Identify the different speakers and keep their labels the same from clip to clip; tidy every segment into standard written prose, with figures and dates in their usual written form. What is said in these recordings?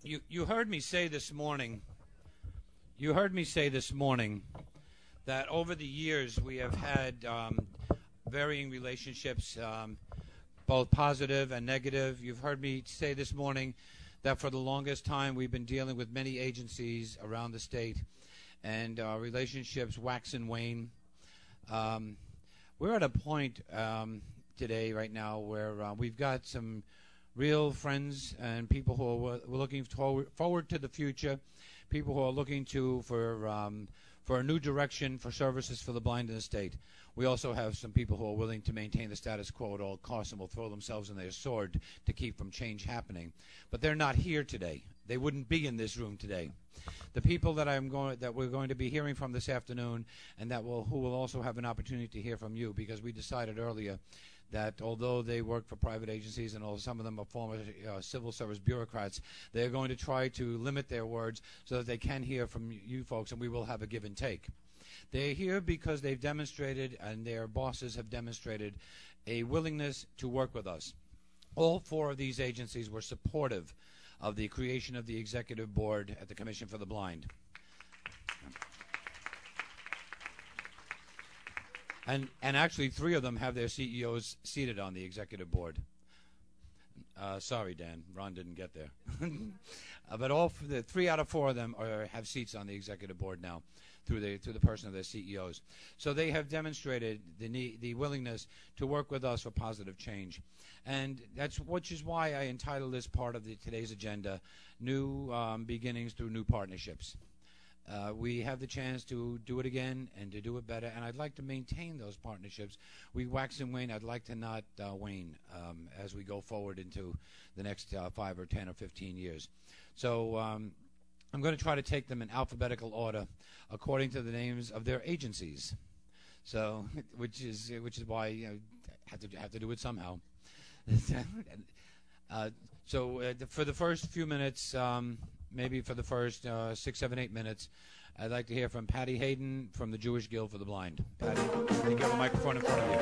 Speaker 1: You heard me say this morning. You heard me say this morning that over the years we have had varying relationships, both positive and negative. You've heard me say this morning that for the longest time we've been dealing with many agencies around the state, and our relationships wax and wane. We're at a point today, right now, where we've got some real friends and people who are looking forward to the future, people who are looking for a new direction for services for the blind in the state. We also have some people who are willing to maintain the status quo at all costs and will throw themselves in their sword to keep from change happening. But they're not here today. They wouldn't be in this room today. The people that we're going to be hearing from this afternoon, and who will also have an opportunity to hear from you, because we decided earlier that although they work for private agencies and some of them are former civil service bureaucrats, they're going to try to limit their words so that they can hear from you folks, and we will have a give and take. They're here because they've demonstrated, and their bosses have demonstrated, a willingness to work with us. All four of these agencies were supportive of the creation of the executive board at the Commission for the Blind. And actually, three of them have their CEOs seated on the executive board. Sorry, Dan, Ron didn't get there. But the 3 out of 4 of them have seats on the executive board now, through the person of their CEOs. So they have demonstrated the willingness to work with us for positive change, and which is why I entitled this part of today's agenda, "New Beginnings Through New Partnerships." We have the chance to do it again and to do it better, and I'd like to maintain those partnerships. We wax and wane. I'd like to not wane as we go forward into the next 5 or 10 or 15 years. So I'm going to try to take them in alphabetical order according to the names of their agencies. So, which is why have to do it somehow. For the first few minutes. Maybe for the first 6, 7, 8 minutes, I'd like to hear from Patty Hayden from the Jewish Guild for the Blind. Patty, you have a microphone in front of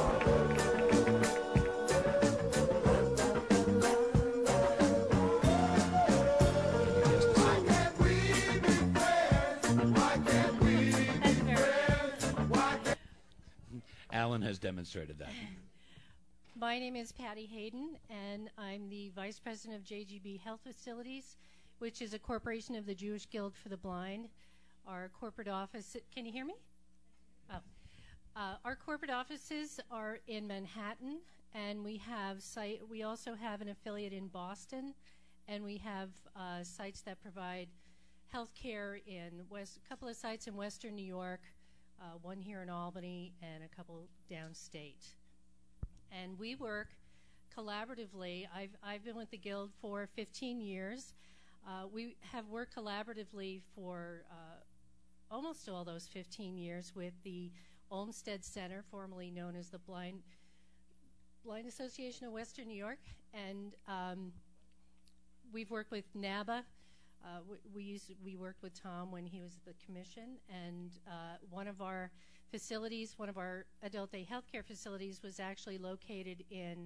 Speaker 1: you. Alan has demonstrated that.
Speaker 2: My name is Patty Hayden, and I'm the Vice President of JGB Health Facilities, which is a corporation of the Jewish Guild for the Blind. Our corporate office, can you hear me? Oh. Our corporate offices are in Manhattan, and we also have an affiliate in Boston, and we have sites that provide health care in a couple of sites in Western New York, one here in Albany, and a couple downstate. And we work collaboratively. I've been with the Guild for 15 years. We have worked collaboratively for almost all those 15 years with the Olmsted Center, formerly known as the Blind Association of Western New York, and we've worked with NABA. We worked with Tom when he was at the commission, and one of our facilities, one of our adult day healthcare facilities, was actually located in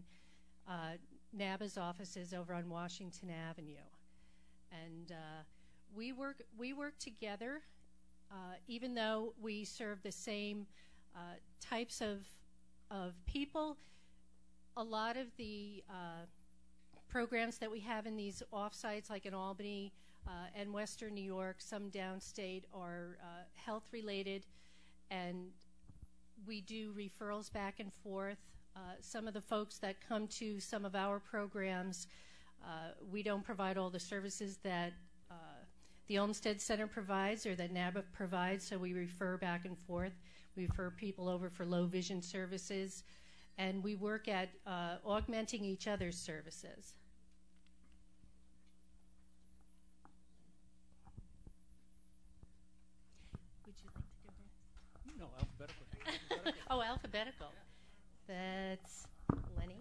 Speaker 2: NABA's offices over on Washington Avenue. And we work together, even though we serve the same types of people. A lot of the programs that we have in these off-sites, like in Albany and Western New York, some downstate, are health-related, and we do referrals back and forth. Some of the folks that come to some of our programs, we don't provide all the services that the Olmsted Center provides or that NABA provides, so we refer back and forth. We refer people over for low vision services, and we work at augmenting each other's services. Would you like to go next?
Speaker 1: No, alphabetical.
Speaker 2: Oh, alphabetical. That's Lenny.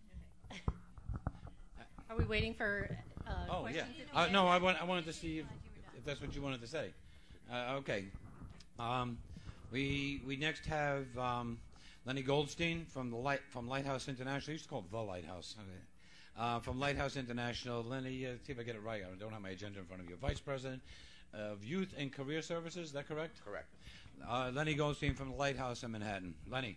Speaker 2: Are we waiting for questions?
Speaker 1: Yeah. No, I wanted to see if that's what you wanted to say. Okay. We next have Lenny Goldstein from Lighthouse International. I used to call it the Lighthouse. From Lighthouse International, Lenny, see if I get it right. I don't have my agenda in front of you. Vice President of Youth and Career Services, is that correct?
Speaker 3: Correct.
Speaker 1: Lenny Goldstein from the Lighthouse in Manhattan. Lenny.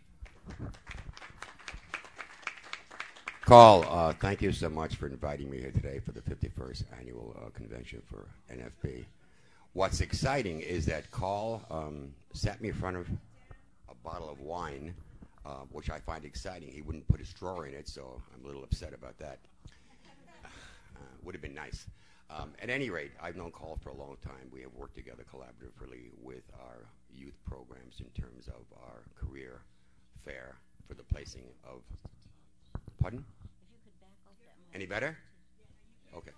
Speaker 3: Carl, thank you so much for inviting me here today for the 51st annual convention for NFB. What's exciting is that Carl sat me in front of a bottle of wine, which I find exciting. He wouldn't put a straw in it, so I'm a little upset about that. Would have been nice. At any rate, I've known Carl for a long time. We have worked together collaboratively with our youth programs in terms of our career fair for the placing of... Pardon?
Speaker 4: If you could back off that mic.
Speaker 3: Any better? Okay.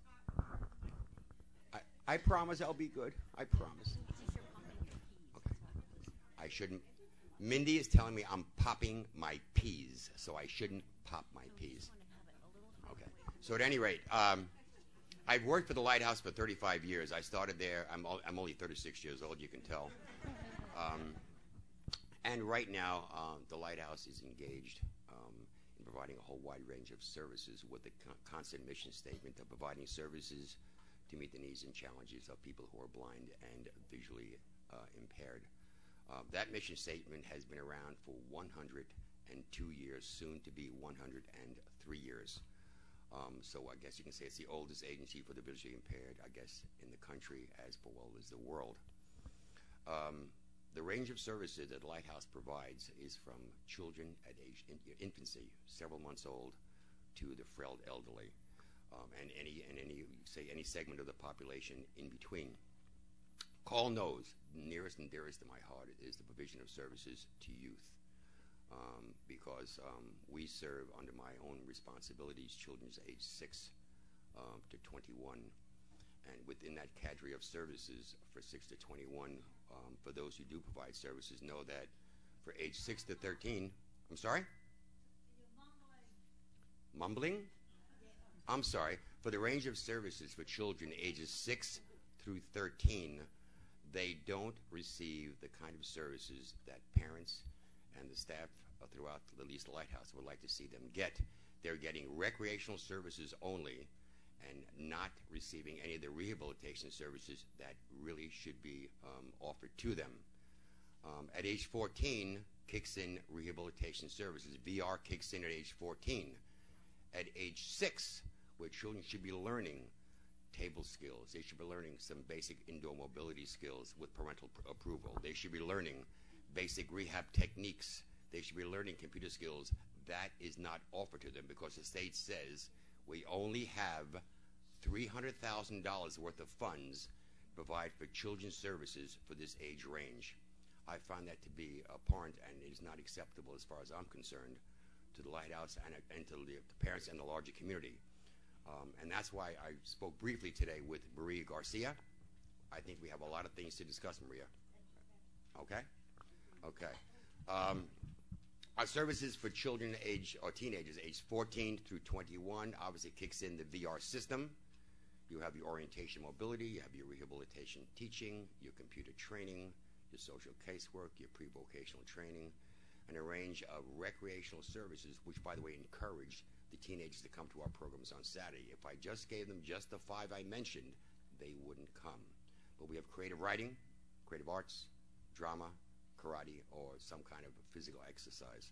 Speaker 3: I promise I'll be good. I promise. Okay. I shouldn't. Mindy is telling me I'm popping my peas, so I shouldn't pop my peas. Okay. So at any rate, I've worked for the Lighthouse for 35 years. I started there. I'm only 36 years old, you can tell. And right now, the Lighthouse is engaged in providing a whole wide range of services with the constant mission statement of providing services to meet the needs and challenges of people who are blind and visually impaired. That mission statement has been around for 102 years, soon to be 103 years. So I guess you can say it's the oldest agency for the visually impaired, I guess, in the country as well as the world. The range of services that Lighthouse provides is from children at age infancy, several months old, to the frail elderly, and any segment of the population in between. Carl knows, nearest and dearest to my heart, is the provision of services to youth, because we serve under my own responsibilities children's age 6 to 21, and within that cadre of services for 6 to 21, for those who do provide services, know that for age 6 to 13, I'm sorry? Mumbling? I'm sorry. For the range of services for children ages 6 through 13, they don't receive the kind of services that parents and the staff throughout at least the Lighthouse would like to see them get. They're getting recreational services only and not receiving any of the rehabilitation services that really should be offered to them. At age 14, kicks in rehabilitation services. VR kicks in at age 14. At age 6, where children should be learning table skills, they should be learning some basic indoor mobility skills with parental approval. They should be learning basic rehab techniques. They should be learning computer skills. That is not offered to them because the state says we only have $300,000 worth of funds to provide for children's services for this age range. I find that to be abhorrent, and it is not acceptable as far as I'm concerned to the Lighthouse and to the parents and the larger community. And that's why I spoke briefly today with Maria Garcia. I think we have a lot of things to discuss, Maria. Okay? Okay. Our services for children or teenagers aged 14 through 21 obviously kicks in the VR system. You have your orientation mobility, you have your rehabilitation teaching, your computer training, your social casework, your pre-vocational training, and a range of recreational services, which, by the way, encourage the teenagers to come to our programs on Saturday. If I just gave them just the 5 I mentioned, they wouldn't come. But we have creative writing, creative arts, drama, karate, or some kind of physical exercise.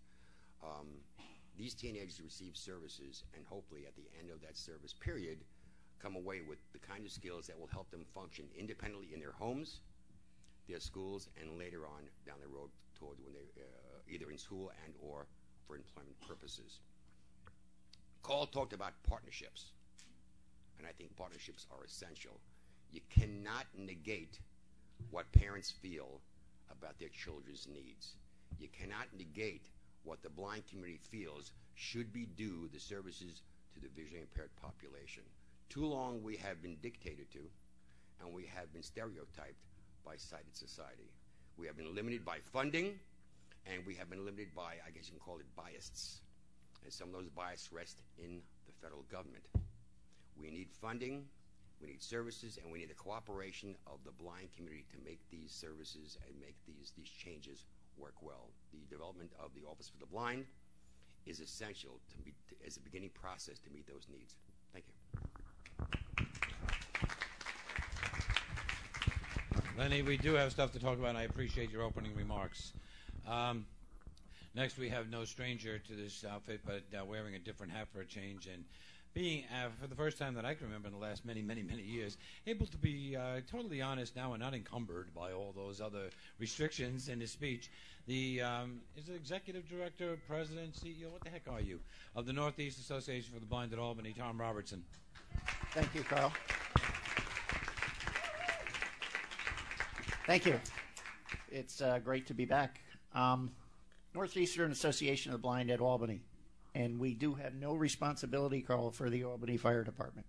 Speaker 3: These teenagers receive services, and hopefully at the end of that service period, come away with the kind of skills that will help them function independently in their homes, their schools, and later on down the road toward when they're either in school and or for employment purposes. Carl talked about partnerships, and I think partnerships are essential. You cannot negate what parents feel about their children's needs. You cannot negate what the blind community feels should be due the services to the visually impaired population. Too long we have been dictated to, and we have been stereotyped by sighted society. We have been limited by funding, and we have been limited by, I guess you can call it, biases. And some of those biases rest in the federal government. We need funding, we need services, and we need the cooperation of the blind community to make these services and make these changes work well. The development of the Office for the Blind is essential as a beginning process to meet those needs. Thank you.
Speaker 1: Lenny, we do have stuff to talk about, and I appreciate your opening remarks. Next, we have no stranger to this outfit, but wearing a different hat for a change, and being, for the first time that I can remember in the last many, many, many years, able to be totally honest now and not encumbered by all those other restrictions in his speech. The is the executive director, president, CEO, what the heck are you, of the Northeast Association for the Blind at Albany, Tom Robertson.
Speaker 5: Thank you, Carl. Thank you. It's great to be back. Northeastern Association of the Blind at Albany. And we do have no responsibility, Carl, for the Albany Fire Department.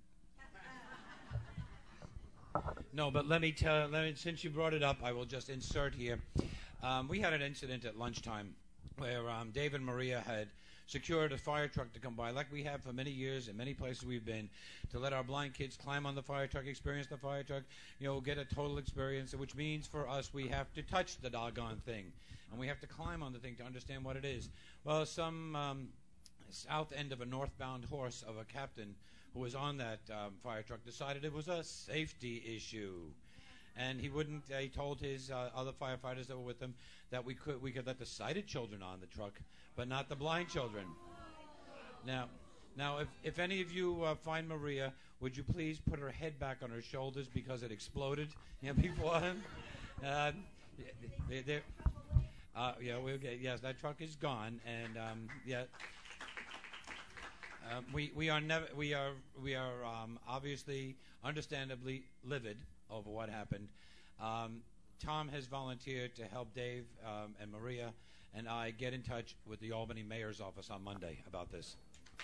Speaker 1: No, but since you brought it up, I will just insert here. We had an incident at lunchtime where Dave and Maria had secured a fire truck to come by, like we have for many years in many places we've been, to let our blind kids climb on the fire truck, experience the fire truck, get a total experience, which means for us we have to touch the doggone thing, and we have to climb on the thing to understand what it is. Well, some south end of a northbound horse of a captain who was on that fire truck decided it was a safety issue. And he wouldn't. He told his other firefighters that were with him that we could let the sighted children on the truck, but not the blind children. Now, if any of you find Maria, would you please put her head back on her shoulders because it exploded before him? We'll get. Yes, that truck is gone, and yeah. We are obviously, understandably livid over what happened. Tom has volunteered to help Dave and Maria and I get in touch with the Albany Mayor's office on Monday about this.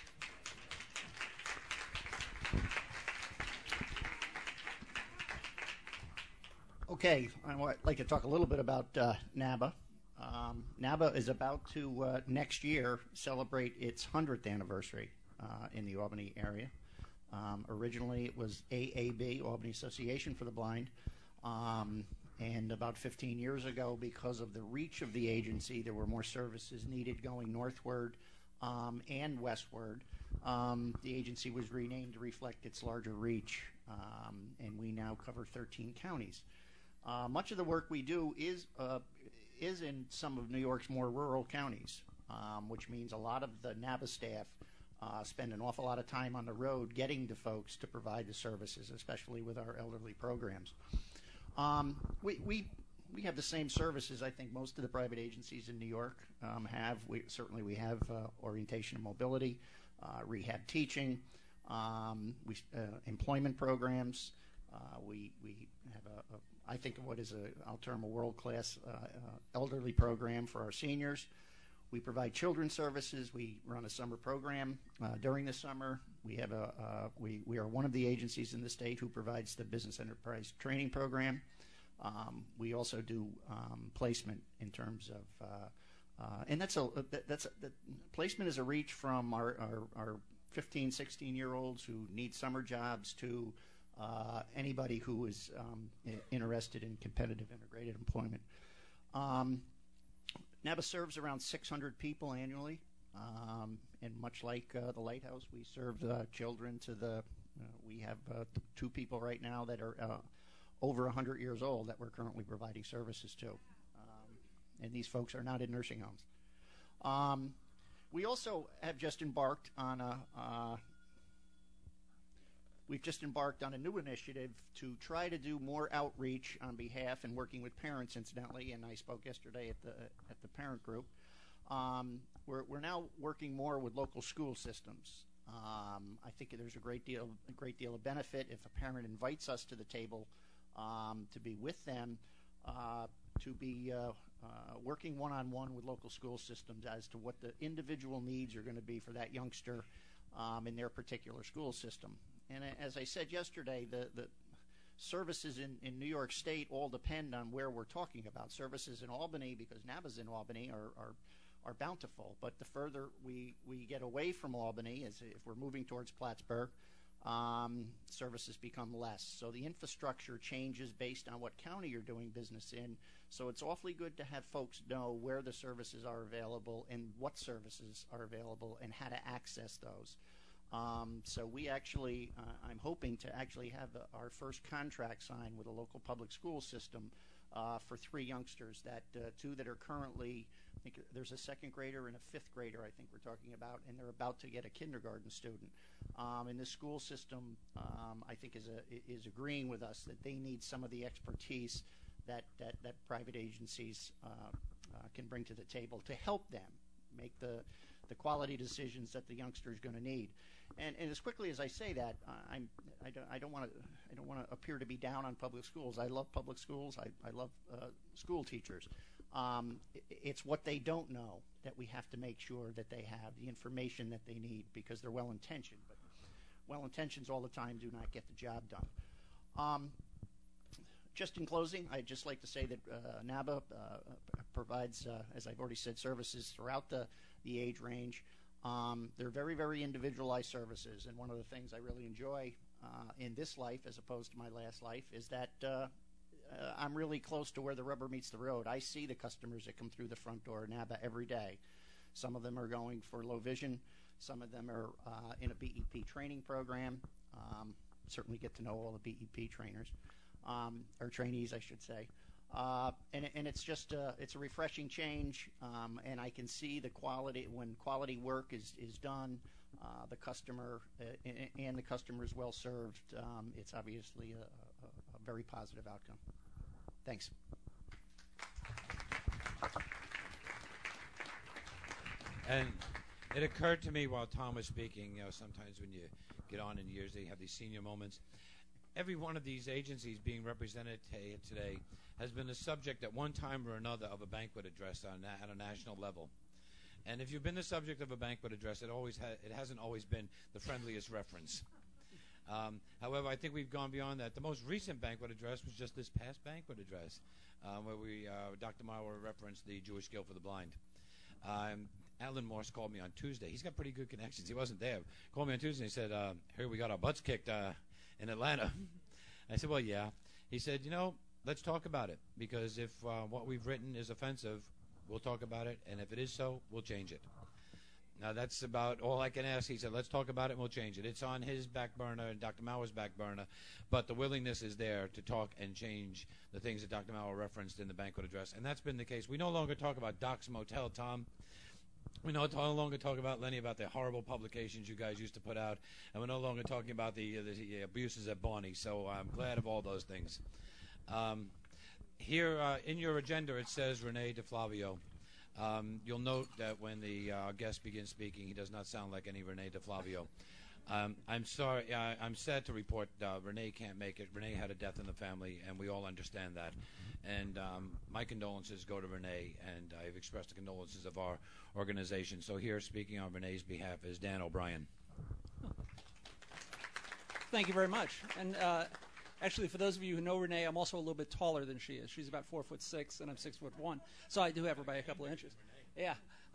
Speaker 5: Okay, I'd like to talk a little bit about NABA. NABA is about to, next year, celebrate its 100th anniversary in the Albany area. Originally, it was AAB, Albany Association for the Blind, and about 15 years ago, because of the reach of the agency, there were more services needed going northward and westward. The agency was renamed to reflect its larger reach, and we now cover 13 counties. Much of the work we do is in some of New York's more rural counties, which means a lot of the NABA staff spend an awful lot of time on the road getting to folks to provide the services, especially with our elderly programs. We have the same services I think most of the private agencies in New York have. We have orientation and mobility, rehab teaching, employment programs. We have I think of what is I'll term a world-class elderly program for our seniors. We provide children's services. We run a summer program during the summer. We have we are one of the agencies in the state who provides the business enterprise training program. We also do placement in terms of, and placement is a reach from our 15, 16-year-olds who need summer jobs to anybody who is interested in competitive integrated employment. NABA serves around 600 people annually, and much like the Lighthouse, we serve children to the, we have 2 people right now that are over 100 years old that we're currently providing services to, and these folks are not in nursing homes. We also have just embarked on we've just embarked on a new initiative to try to do more outreach on behalf and working with parents, incidentally, and I spoke yesterday at the parent group. We're now working more with local school systems. I think there's a great deal of benefit if a parent invites us to the table to be with them, to be working one-on-one with local school systems as to what the individual needs are going to be for that youngster in their particular school system. And as I said yesterday, the services in New York State all depend on where we're talking about. Services in Albany, because NABA's in Albany, are bountiful. But the further we get away from Albany, as if we're moving towards Plattsburgh, services become less. So the infrastructure changes based on what county you're doing business in. So it's awfully good to have folks know where the services are available and what services are available and how to access those. So we actually, I'm hoping to actually have our first contract signed with a local public school system for 3 youngsters, that 2 that are currently, I think there's a 2nd grader and a 5th grader I think we're talking about, and they're about to get a kindergarten student. And the school system, I think, is agreeing with us that they need some of the expertise that private agencies can bring to the table to help them make the quality decisions that the youngster is going to need. And as quickly as I say that, I don't want to appear to be down on public schools. I love public schools. I love school teachers. It's what they don't know that we have to make sure that they have the information that they need, because they're well-intentioned. But well-intentions all the time do not get the job done. Just in closing, I'd just like to say that NABA provides, as I've already said, services throughout the age range. They're very, very individualized services, and one of the things I really enjoy in this life, as opposed to my last life, is that I'm really close to where the rubber meets the road. I see the customers that come through the front door of NABA every day. Some of them are going for low vision. Some of them are in a BEP training program. Certainly get to know all the BEP trainers, or trainees, I should say. And it's just it's a refreshing change, and I can see the quality when quality work is done. The customer and the customer is well served. It's obviously a very positive outcome. Thanks.
Speaker 1: And it occurred to me while Tom was speaking, sometimes when you get on in years, they have these senior moments. Every one of these agencies being represented today has been the subject at one time or another of a banquet address at a national level. And if you've been the subject of a banquet address, it hasn't always been the friendliest reference. However, I think we've gone beyond that. The most recent banquet address was just this past banquet address, where Dr. Maurer referenced the Jewish Guild for the Blind. Alan Morse called me on Tuesday. He's got pretty good connections. He wasn't there. Called me on Tuesday and he said, "Here, we got our butts kicked in Atlanta." I said, "Well, yeah." He said, "Let's talk about it, because if what we've written is offensive, we'll talk about it, and if it is so, we'll change it." Now, that's about all I can ask. He said, "Let's talk about it and we'll change it." It's on his back burner and Dr. Maurer's back burner, but the willingness is there to talk and change the things that Dr. Maurer referenced in the banquet address, and that's been the case. We no longer talk about Doc's Motel, Tom. We no longer talk about, Lenny, about the horrible publications you guys used to put out, and we're no longer talking about the abuses at Barney, so I'm glad of all those things. Here in your agenda it says Rene DeFlavio. You'll note that when the guest begins speaking, he does not sound like any Rene DeFlavio. I'm sorry. I'm sad to report Rene can't make it. Rene had a death in the family, and we all understand that. And my condolences go to Rene, and I've expressed the condolences of our organization. So here, speaking on Rene's behalf, is Dan O'Brien.
Speaker 6: Thank you very much. And actually, for those of you who know Renee, I'm also a little bit taller than she is. She's about 4'6", and I'm 6'1", so I do have her by a couple of inches. Yeah,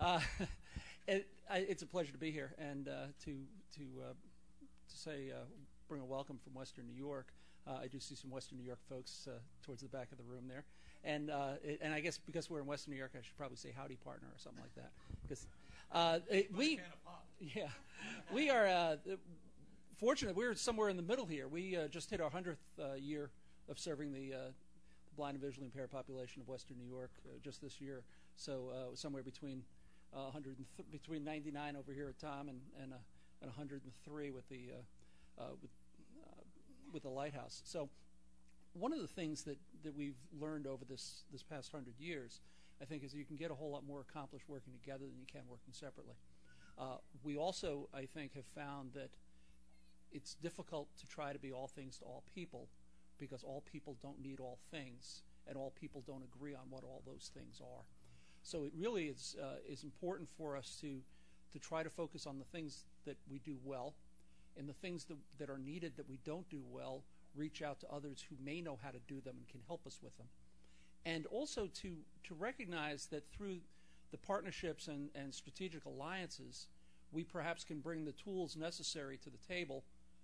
Speaker 6: it's a pleasure to be here and to say bring a welcome from Western New York. I do see some Western New York folks towards the back of the room there, and I guess because we're in Western New York, I should probably say howdy, partner, or something like that. Because we are. Fortunately, we're somewhere in the middle here. We just hit our 100th year of serving the blind and visually impaired population of Western New York just this year. So somewhere between between 99 over here at Tom and 103 with the Lighthouse. So one of the things that we've learned over this past 100 years, I think, is you can get a whole lot more accomplished working together than you can working separately. We also, I think, have found that it's difficult to try to be all things to all people, because all people don't need all things, and all people don't agree on what all those things are. So it really is important for us to try to focus on the things that we do well, and the things that are needed that we don't do well, reach out to others who may know how to do them and can help us with them. And also to recognize that through the partnerships and strategic alliances, we perhaps can bring the tools necessary to the table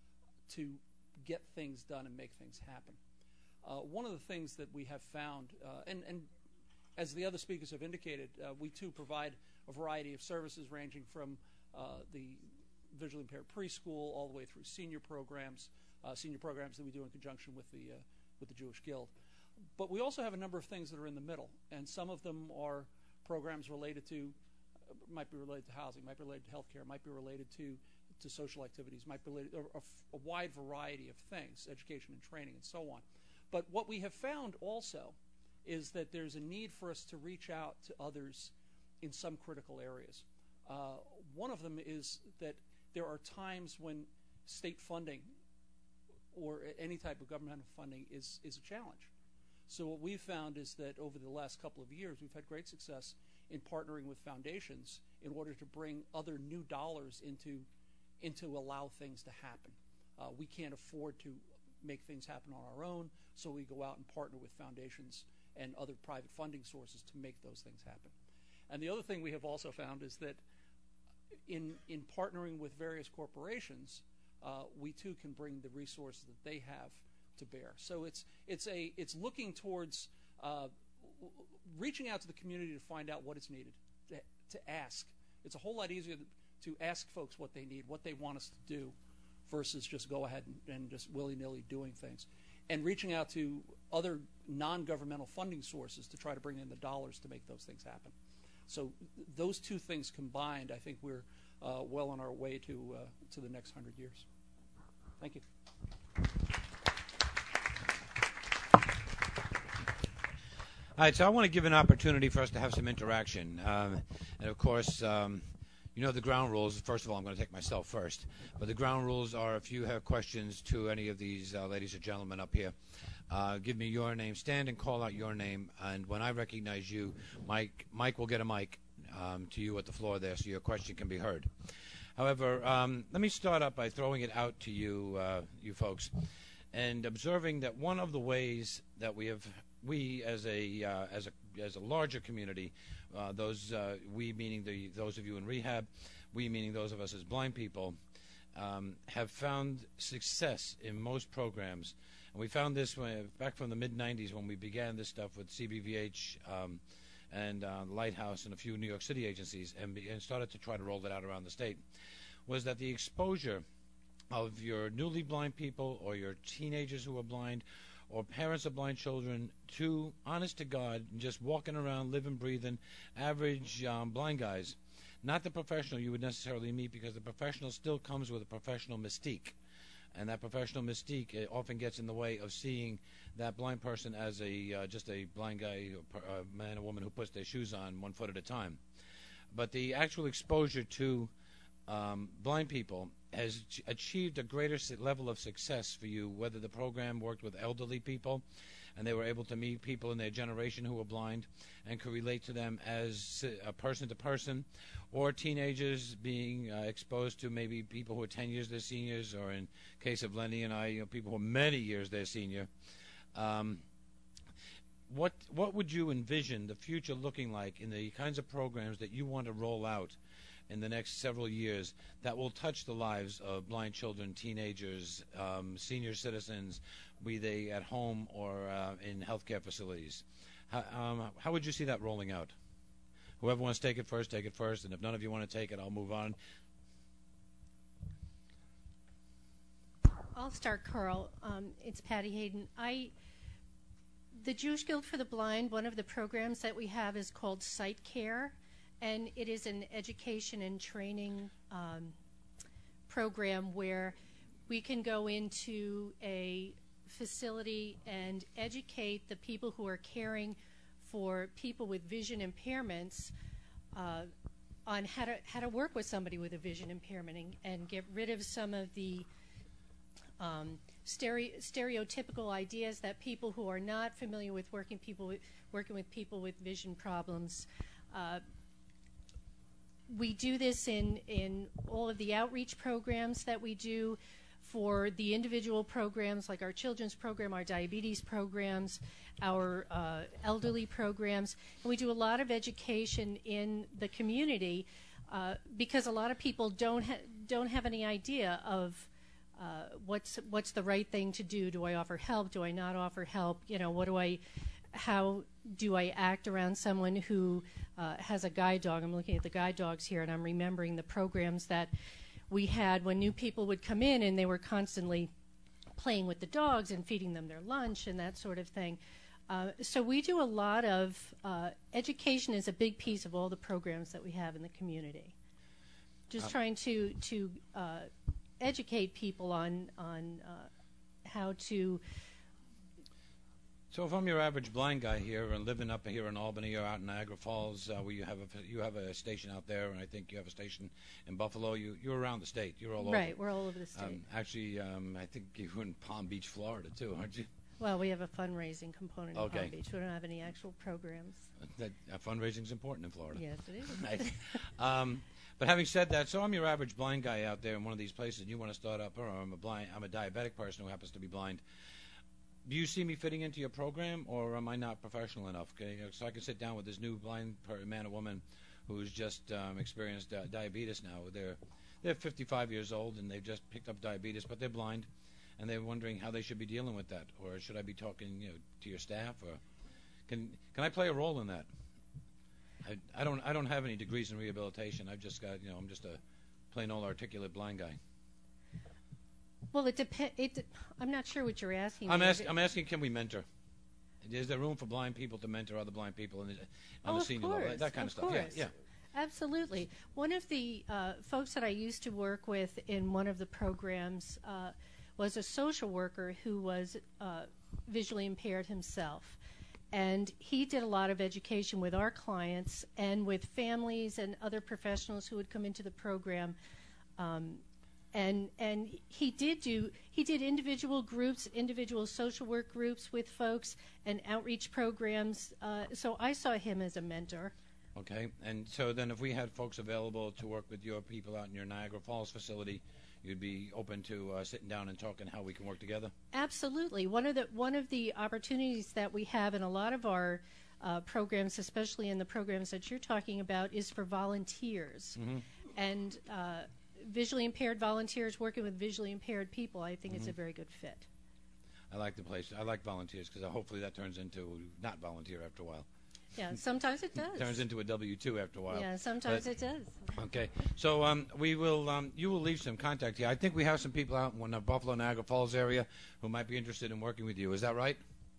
Speaker 6: to get things done and make things happen. One of the things that we have found, and as the other speakers have indicated, we too provide a variety of services ranging from the visually impaired preschool all the way through senior programs that we do in conjunction with the Jewish Guild. But we also have a number of things that are in the middle, and some of them are programs related to, might be related to housing, might be related to healthcare, might be related to social activities, might be related a wide variety of things, education and training and so on. But what we have found also is that there's a need for us to reach out to others in some critical areas. One of them is that there are times when state funding or any type of governmental funding is a challenge. So what we've found is that over the last couple of years, we've had great success in partnering with foundations in order to bring other new dollars into allow things to happen. We can't afford to make things happen on our own, so we go out and partner with foundations and other private funding sources to make those things happen. And the other thing we have also found is that in partnering with various corporations, we too can bring the resources that they have to bear. So it's looking towards reaching out to the community to find out what is needed, to ask. It's a whole lot easier to ask folks what they need, what they want us to do, versus just go ahead and just willy-nilly doing things. And reaching out to other non-governmental funding sources to try to bring in the dollars to make those things happen. So those two things combined, I think we're well on our way to the next 100 years. Thank you.
Speaker 1: All right, so I want to give an opportunity for us to have some interaction. And of course, you know the ground rules. First of all, I'm going to take myself first. But the ground rules are if you have questions to any of these ladies or gentlemen up here, give me your name. Stand and call out your name. And when I recognize you, Mike will get a mic to you at the floor there so your question can be heard. However, let me start up by throwing it out to you, you folks, and observing that one of the ways that we as a larger community, we meaning those of you in rehab, we meaning those of us as blind people, have found success in most programs. And we found this back from the mid-'90s when we began this stuff with CBVH and Lighthouse and a few New York City agencies and started to try to roll it out around the state, was that the exposure of your newly blind people or your teenagers who are blind or parents of blind children to, honest to God, just walking around, living, breathing, average blind guys, not the professional you would necessarily meet, because the professional still comes with a professional mystique. And that professional mystique often gets in the way of seeing that blind person as just a blind guy, a man or woman who puts their shoes on 1 foot at a time. But the actual exposure to blind people has achieved a greater level of success for you, whether the program worked with elderly people and they were able to meet people in their generation who were blind and could relate to them as a person to person, or teenagers being exposed to maybe people who are 10 years their seniors, or in case of Lenny and I, people who are many years their senior. What would you envision the future looking like in the kinds of programs that you want to roll out in the next several years that will touch the lives of blind children, teenagers, senior citizens, be they at home or in healthcare facilities? How would you see that rolling out? Whoever wants to take it first, and if none of you want to take it, I'll move on.
Speaker 2: I'll start, Carl. It's Patty Hayden. The Jewish Guild for the Blind, one of the programs that we have is called Sight Care, and it is an education and training program where we can go into a facility and educate the people who are caring for people with vision impairments on how to work with somebody with a vision impairment and get rid of some of the stereotypical ideas that people who are not familiar with working with people with vision problems. We do this in all of the outreach programs that we do for the individual programs, like our children's program, our diabetes programs, our elderly programs. And we do a lot of education in the community because a lot of people don't have any idea of what's the right thing to do? Do I offer help? Do I not offer help? How do I act around someone who has a guide dog? I'm looking at the guide dogs here, and I'm remembering the programs that we had when new people would come in, and they were constantly playing with the dogs and feeding them their lunch and that sort of thing. So we do a lot of education is a big piece of all the programs that we have in the community. Just trying to educate people on how to.
Speaker 1: So if I'm your average blind guy here and living up here in Albany or out in Niagara Falls, where you have a station out there, and I think you have a station in Buffalo. You're around the state. You're all over.
Speaker 2: Right, we're all over the state.
Speaker 1: Actually, I think you're in Palm Beach, Florida, too, aren't you?
Speaker 2: Well, we have a fundraising component in
Speaker 1: Okay.
Speaker 2: Palm Beach. We don't have any actual programs.
Speaker 1: Fundraising's important in Florida.
Speaker 2: Yes, it is.
Speaker 1: Nice. But having said that, so I'm your average blind guy out there in one of these places, and you want to start up, or I'm a diabetic person who happens to be blind. Do you see me fitting into your program, or am I not professional enough? Okay, so I can sit down with this new blind man or woman who's just experienced diabetes now. They're 55 years old, and they've just picked up diabetes, but they're blind, and they're wondering how they should be dealing with that, or should I be talking, to your staff, or can I play a role in that? I don't have any degrees in rehabilitation. I've just got, I'm just a plain old articulate blind guy.
Speaker 2: Well, it depends. I'm not sure what you're asking.
Speaker 1: I'm asking, can we mentor? Is there room for blind people to mentor other blind people on the senior level? That kind of stuff.
Speaker 2: Course.
Speaker 1: Yeah.
Speaker 2: Absolutely. One of the folks that I used to work with in one of the programs was a social worker who was visually impaired himself. And he did a lot of education with our clients and with families and other professionals who would come into the program. And he did individual groups, individual social work groups with folks and outreach programs. So I saw him as a mentor.
Speaker 1: Okay. And so then if we had folks available to work with your people out in your Niagara Falls facility, you'd be open to sitting down and talking how we can work together? Absolutely.
Speaker 2: One of the opportunities that we have in a lot of our programs, especially in the programs that you're talking about, is for volunteers.
Speaker 1: Mm-hmm.
Speaker 2: And visually impaired volunteers working with visually impaired people, I think it's a very good fit.
Speaker 1: I like the place. I like volunteers because hopefully that turns into not volunteer after a while.
Speaker 2: Yeah, sometimes it does.
Speaker 1: Turns into a W-2 after a while.
Speaker 2: Yeah, sometimes it does.
Speaker 1: Okay, so we will. You will leave some contact here. I think we have some people out in the Buffalo, Niagara Falls area who might be interested in working with you. Is that right?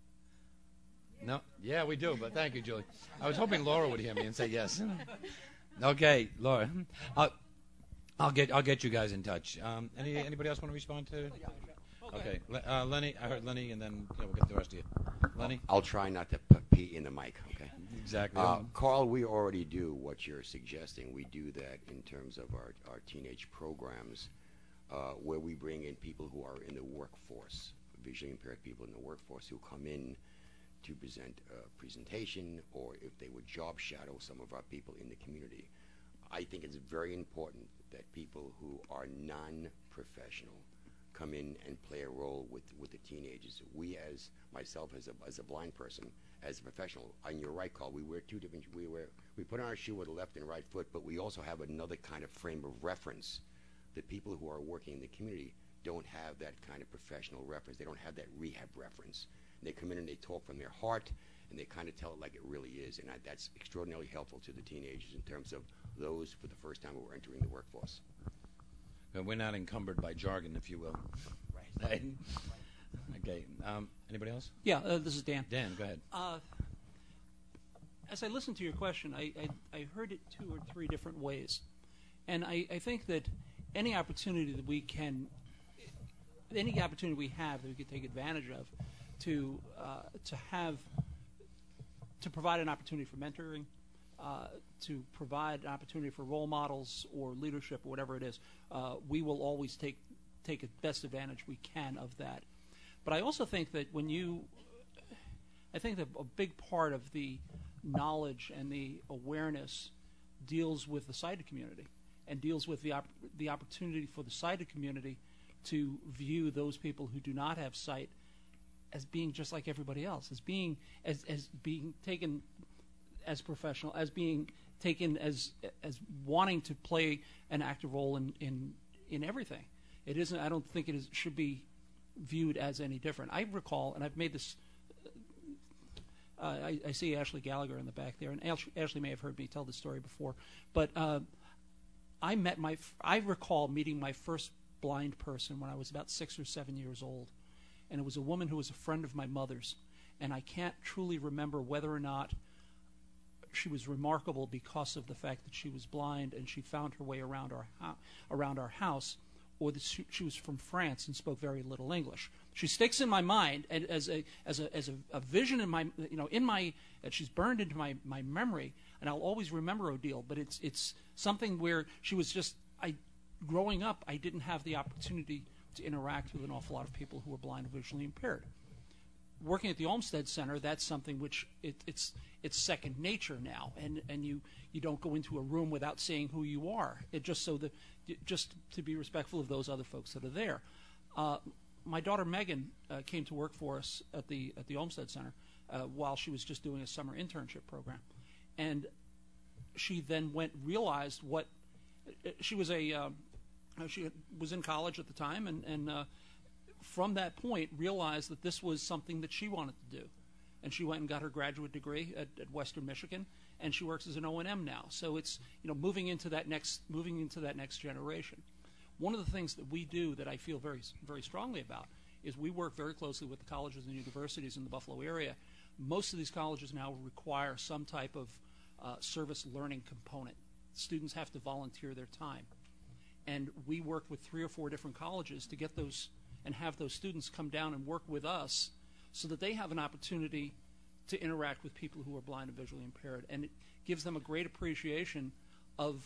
Speaker 1: No? Yeah, we do. But thank you, Julie. I was hoping Laura would hear me and say yes. Okay, Laura. I'll get you guys in touch. Anybody else want to respond to? Okay, Lenny. I heard Lenny, and then we'll get the rest of you. Lenny.
Speaker 3: I'll try not to pee in the mic. Okay.
Speaker 1: Exactly.
Speaker 3: Carl, we already do what you're suggesting. We do that in terms of our teenage programs, where we bring in people who are in the workforce, visually impaired people in the workforce who come in to present a presentation, or if they would job shadow some of our people in the community. I think it's very important that people who are non-professional come in and play a role with the teenagers. We, as myself, as a blind person, as a professional, and you're right, Carl, we wear two different. We put on our shoe with the left and right foot, but we also have another kind of frame of reference. The people who are working in the community don't have that kind of professional reference. They don't have that rehab reference. And they come in and they talk from their heart, and they kind of tell it like it really is, and that's extraordinarily helpful to the teenagers in terms of those for the first time who are entering the workforce.
Speaker 1: We're not encumbered by jargon, if you will. Right. Okay. Anybody else?
Speaker 6: Yeah, this is Dan.
Speaker 1: Dan, go ahead.
Speaker 6: As I listened to your question, I heard it 2 or 3 different ways. And I think that any opportunity that we have that we could take advantage of to provide an opportunity for mentoring, to provide an opportunity for role models or leadership or whatever it is, we will always take the best advantage we can of that. But I also think that I think that a big part of the knowledge and the awareness deals with the sighted community and deals with the opportunity for the sighted community to view those people who do not have sight as being just like everybody else, as being taken as professional, as being taken as wanting to play an active role in everything. It isn't. I don't think should be viewed as any different. I recall, and I've made this. I see Ashley Gallagher in the back there, and Ashley may have heard me tell this story before. But I recall meeting my first blind person when I was about 6 or 7 years old, and it was a woman who was a friend of my mother's. And I can't truly remember whether or not she was remarkable because of the fact that she was blind and she found her way around our house, or that she was from France and spoke very little English. She sticks in my mind and as a vision in my she's burned into my memory, and I'll always remember Odile. But it's something where she was just growing up, I didn't have the opportunity to interact with an awful lot of people who were blind or visually impaired. Working at the Olmsted Center, that's something which it's second nature now, and you don't go into a room without seeing who you are. It just to be respectful of those other folks that are there. My daughter Megan came to work for us at the Olmsted Center while she was just doing a summer internship program, and she then realized what she was she was in college at the time, and from that point realized that this was something that she wanted to do, and she went and got her graduate degree at Western Michigan, and she works as an O&M now. So it's moving into that next generation. One of the things that we do that I feel very very strongly about is we work very closely with the colleges and universities in the Buffalo area. Most of these colleges now require some type of service learning component. Students have to volunteer their time, and we work with 3 or 4 different colleges to get those and have those students come down and work with us so that they have an opportunity to interact with people who are blind and visually impaired. And it gives them a great appreciation of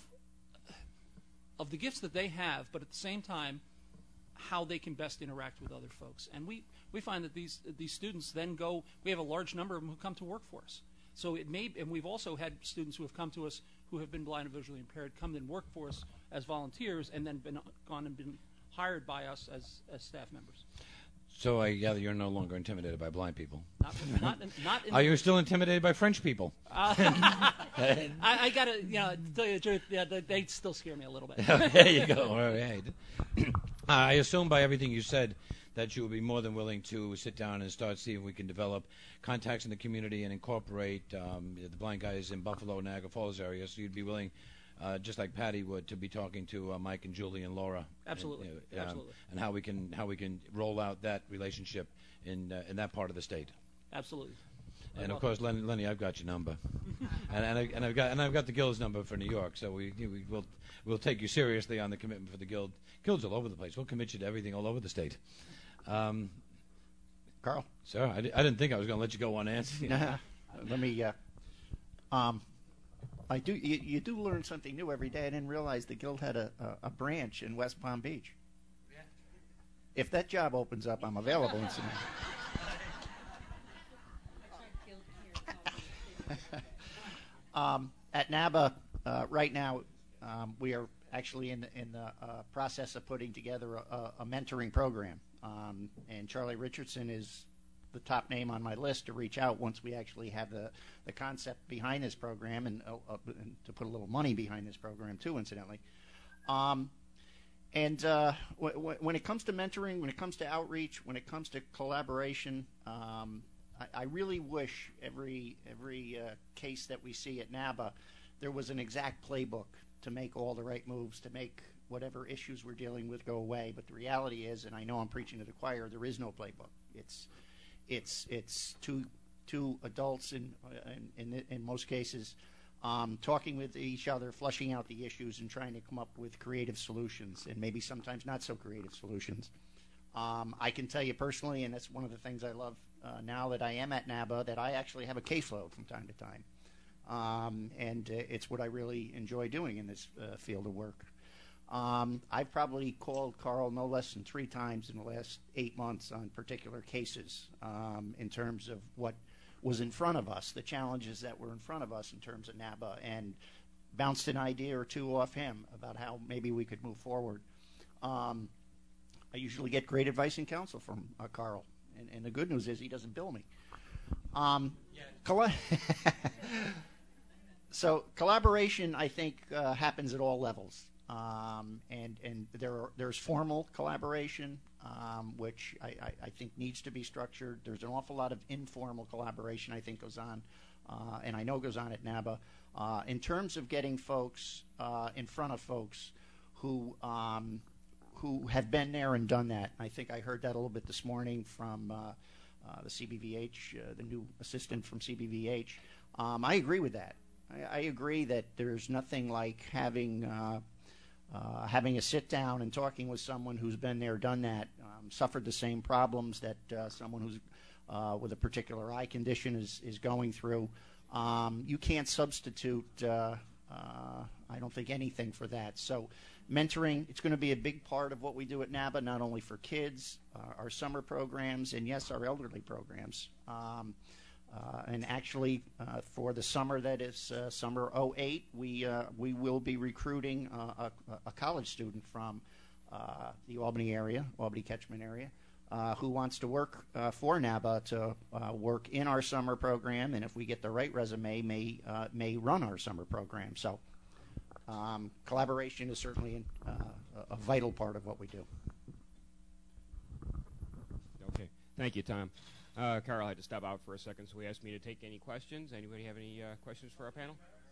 Speaker 6: the gifts that they have, but at the same time, how they can best interact with other folks. And we find that these students then go, we have a large number of them who come to work for us. So and we've also had students who have come to us who have been blind and visually impaired come and work for us as volunteers, and then gone and been hired by us as staff members.
Speaker 1: So I gather you're no longer intimidated by blind people.
Speaker 6: Not
Speaker 1: Are you still intimidated by French people?
Speaker 6: I gotta, to tell you the truth, yeah, they still scare me a little bit.
Speaker 1: There you go. All right. I assume by everything you said that you would be more than willing to sit down and start seeing if we can develop contacts in the community and incorporate the blind guys in Buffalo, Niagara Falls area. So you'd be willing, just like Patty would, to be talking to Mike and Julie and Laura.
Speaker 6: Absolutely. Absolutely.
Speaker 1: And how we can roll out that relationship in that part of the state.
Speaker 6: Absolutely.
Speaker 1: And of course, Lenny, I've got your number, and I've got the Guild's number for New York. So we'll take you seriously on the commitment for the Guild. Guilds all over the place. We'll commit you to everything all over the state.
Speaker 5: Carl?
Speaker 1: Sir, I didn't think I was going to let you go unanswered.
Speaker 5: Let me. I do. You do learn something new every day. I didn't realize the Guild had a branch in West Palm Beach. Yeah. If that job opens up, I'm available. At NABA, right now, we are actually in the process of putting together a mentoring program, and Charlie Richardson is the top name on my list to reach out once we actually have the concept behind this program, and to put a little money behind this program too, incidentally. When it comes to mentoring, when it comes to outreach, when it comes to collaboration, I really wish every case that we see at NABA, there was an exact playbook to make all the right moves, to make whatever issues we're dealing with go away. But the reality is, and I know I'm preaching to the choir, there is no playbook. It's two adults in most cases talking with each other, flushing out the issues, and trying to come up with creative solutions, and maybe sometimes not so creative solutions. I can tell you personally, and that's one of the things I love now that I am at NABA, that I actually have a caseload from time to time. And it's what I really enjoy doing in this field of work. I've probably called Carl no less than 3 times in the last 8 months on particular cases in terms of what was in front of us, the challenges that were in front of us in terms of NABA, and bounced an idea or two off him about how maybe we could move forward. I usually get great advice and counsel from Carl, and the good news is he doesn't bill me. So collaboration, I think, happens at all levels. And there's formal collaboration, which I think needs to be structured. There's an awful lot of informal collaboration I think goes on, and I know goes on at NABA. In terms of getting folks in front of folks who have been there and done that, I think I heard that a little bit this morning from the CBVH, the new assistant from CBVH. I agree with that. I agree that there's nothing like having a sit down and talking with someone who's been there, done that, suffered the same problems that someone who's with a particular eye condition is going through. You can't substitute, I don't think, anything for that. So mentoring, it's going to be a big part of what we do at NABA, not only for kids, our summer programs, and yes, our elderly programs. And actually, for the summer that is summer '08, we will be recruiting a college student from the Albany area, Albany catchment area, who wants to work for NABA to work in our summer program, and if we get the right resume, may run our summer program. So collaboration is certainly a vital part of what we do.
Speaker 7: Okay. Thank you, Tom. Carl had to step out for a second, so he asked me to take any questions. Anybody have any questions for our panel?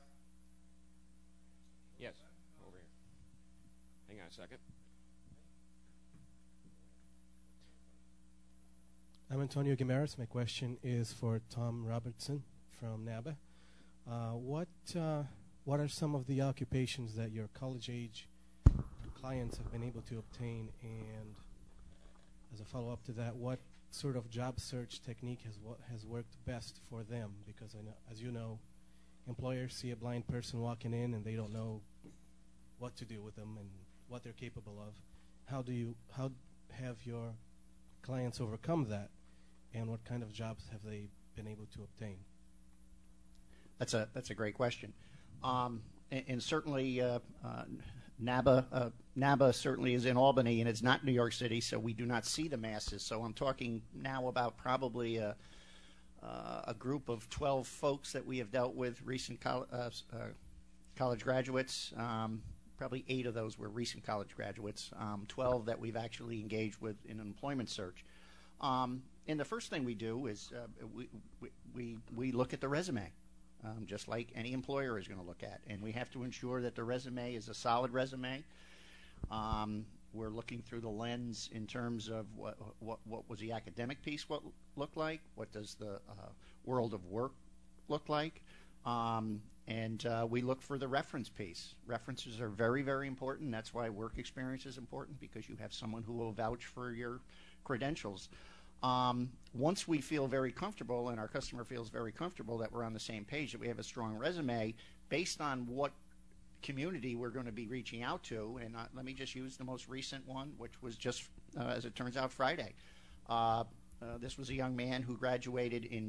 Speaker 7: Yes, over here. Hang on a second.
Speaker 8: I'm Antonio Guimaras. My question is for Tom Robertson from NABA. What are some of the occupations that your college-age clients have been able to obtain? And as a follow-up to that, what sort of job search technique has worked best for them? Because I know, as you know, employers see a blind person walking in and they don't know what to do with them and what they're capable of. How have your clients overcome that, and what kind of jobs have they been able to obtain?
Speaker 5: That's a great question, and certainly NABA certainly is in Albany, and it's not New York City, so we do not see the masses. So I'm talking now about probably a group of 12 folks that we have dealt with, recent college graduates. Probably 8 of those were recent college graduates. 12 that we've actually engaged with in an employment search. And the first thing we do is we look at the resume. Just like any employer is going to look at. And we have to ensure that the resume is a solid resume. We're looking through the lens in terms of what was the academic piece look like, what does the world of work look like, and we look for the reference piece. References are very, very important. That's why work experience is important, because you have someone who will vouch for your credentials. Once we feel very comfortable and our customer feels very comfortable that we're on the same page, that we have a strong resume based on what community we're going to be reaching out to, and let me just use the most recent one, which was just, as it turns out, Friday. This was a young man who graduated in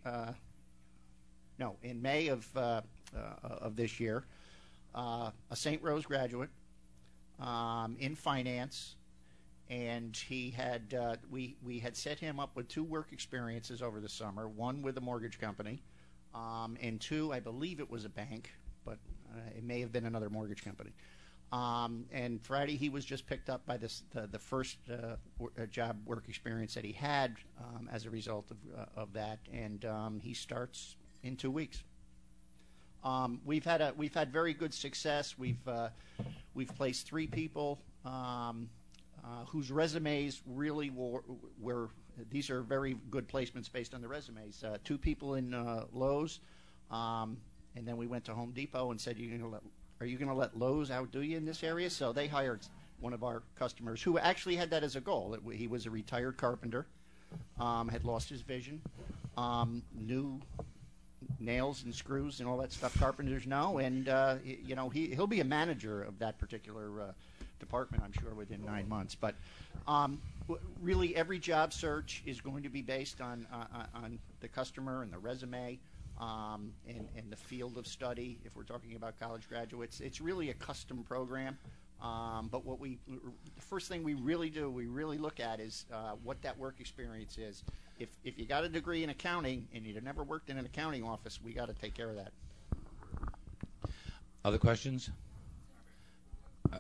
Speaker 5: May of this year, a St. Rose graduate in finance. And he had we had set him up with 2 work experiences over the summer, one with a mortgage company, and 2, I believe it was a bank, but it may have been another mortgage company. And Friday he was just picked up by the first job work experience that he had as a result of that, and he starts in 2 weeks. We've had very good success. We've placed 3 people. Whose resumes really were these are very good placements based on the resumes. 2 people in Lowe's, and then we went to Home Depot and said, are you going to let Lowe's outdo you in this area? So they hired one of our customers who actually had that as a goal. He was a retired carpenter, had lost his vision, knew nails and screws and all that stuff carpenters know, and he'll be a manager of that particular department, I'm sure, within 9 months. But really, every job search is going to be based on the customer and the resume and the field of study. If we're talking about college graduates, it's really a custom program. But the first thing we really look at is what that work experience is. If you got a degree in accounting and you've never worked in an accounting office, we got to take care of that.
Speaker 1: Other questions?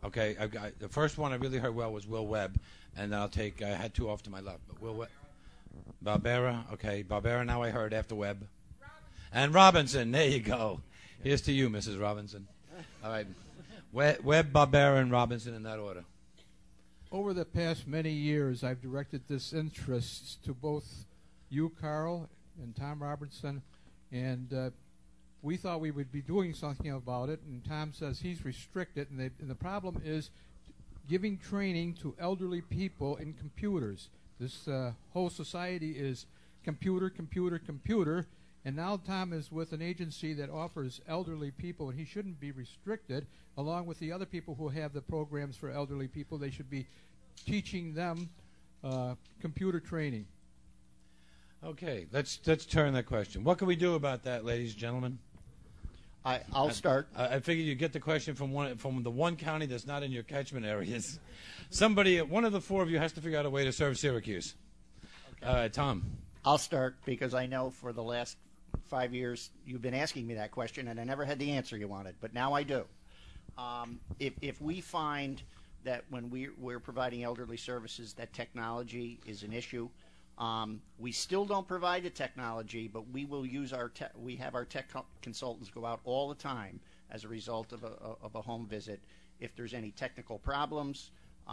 Speaker 1: Okay, I've got the first one I really heard well was Will Webb, and then I had two off to my left. But Will Webb, Barbera, okay, Barbera. Now I heard after Webb, and Robinson. There you go. Here's to you, Mrs. Robinson. All right, Webb, Barbera, and Robinson in that order.
Speaker 9: Over the past many years, I've directed this interest to both you, Carl, and Tom Robertson, and we thought we would be doing something about it, and Tom says he's restricted, and the problem is giving training to elderly people in computers. This whole society is computer, computer, computer, and now Tom is with an agency that offers elderly people, and he shouldn't be restricted, along with the other people who have the programs for elderly people. They should be teaching them computer training.
Speaker 1: Okay, let's turn that question. What can we do about that, ladies and gentlemen?
Speaker 5: I'll start.
Speaker 1: I figured you get the question from the one county that's not in your catchment areas. One of the four of you has to figure out a way to serve Syracuse. Okay. Tom.
Speaker 5: I'll start because I know for the last 5 years you've been asking me that question, and I never had the answer you wanted, but now I do. If we find that when we're providing elderly services that technology is an issue, we still don't provide the technology, but we will use we have our tech consultants go out all the time as a result of a home visit. If there's any technical problems,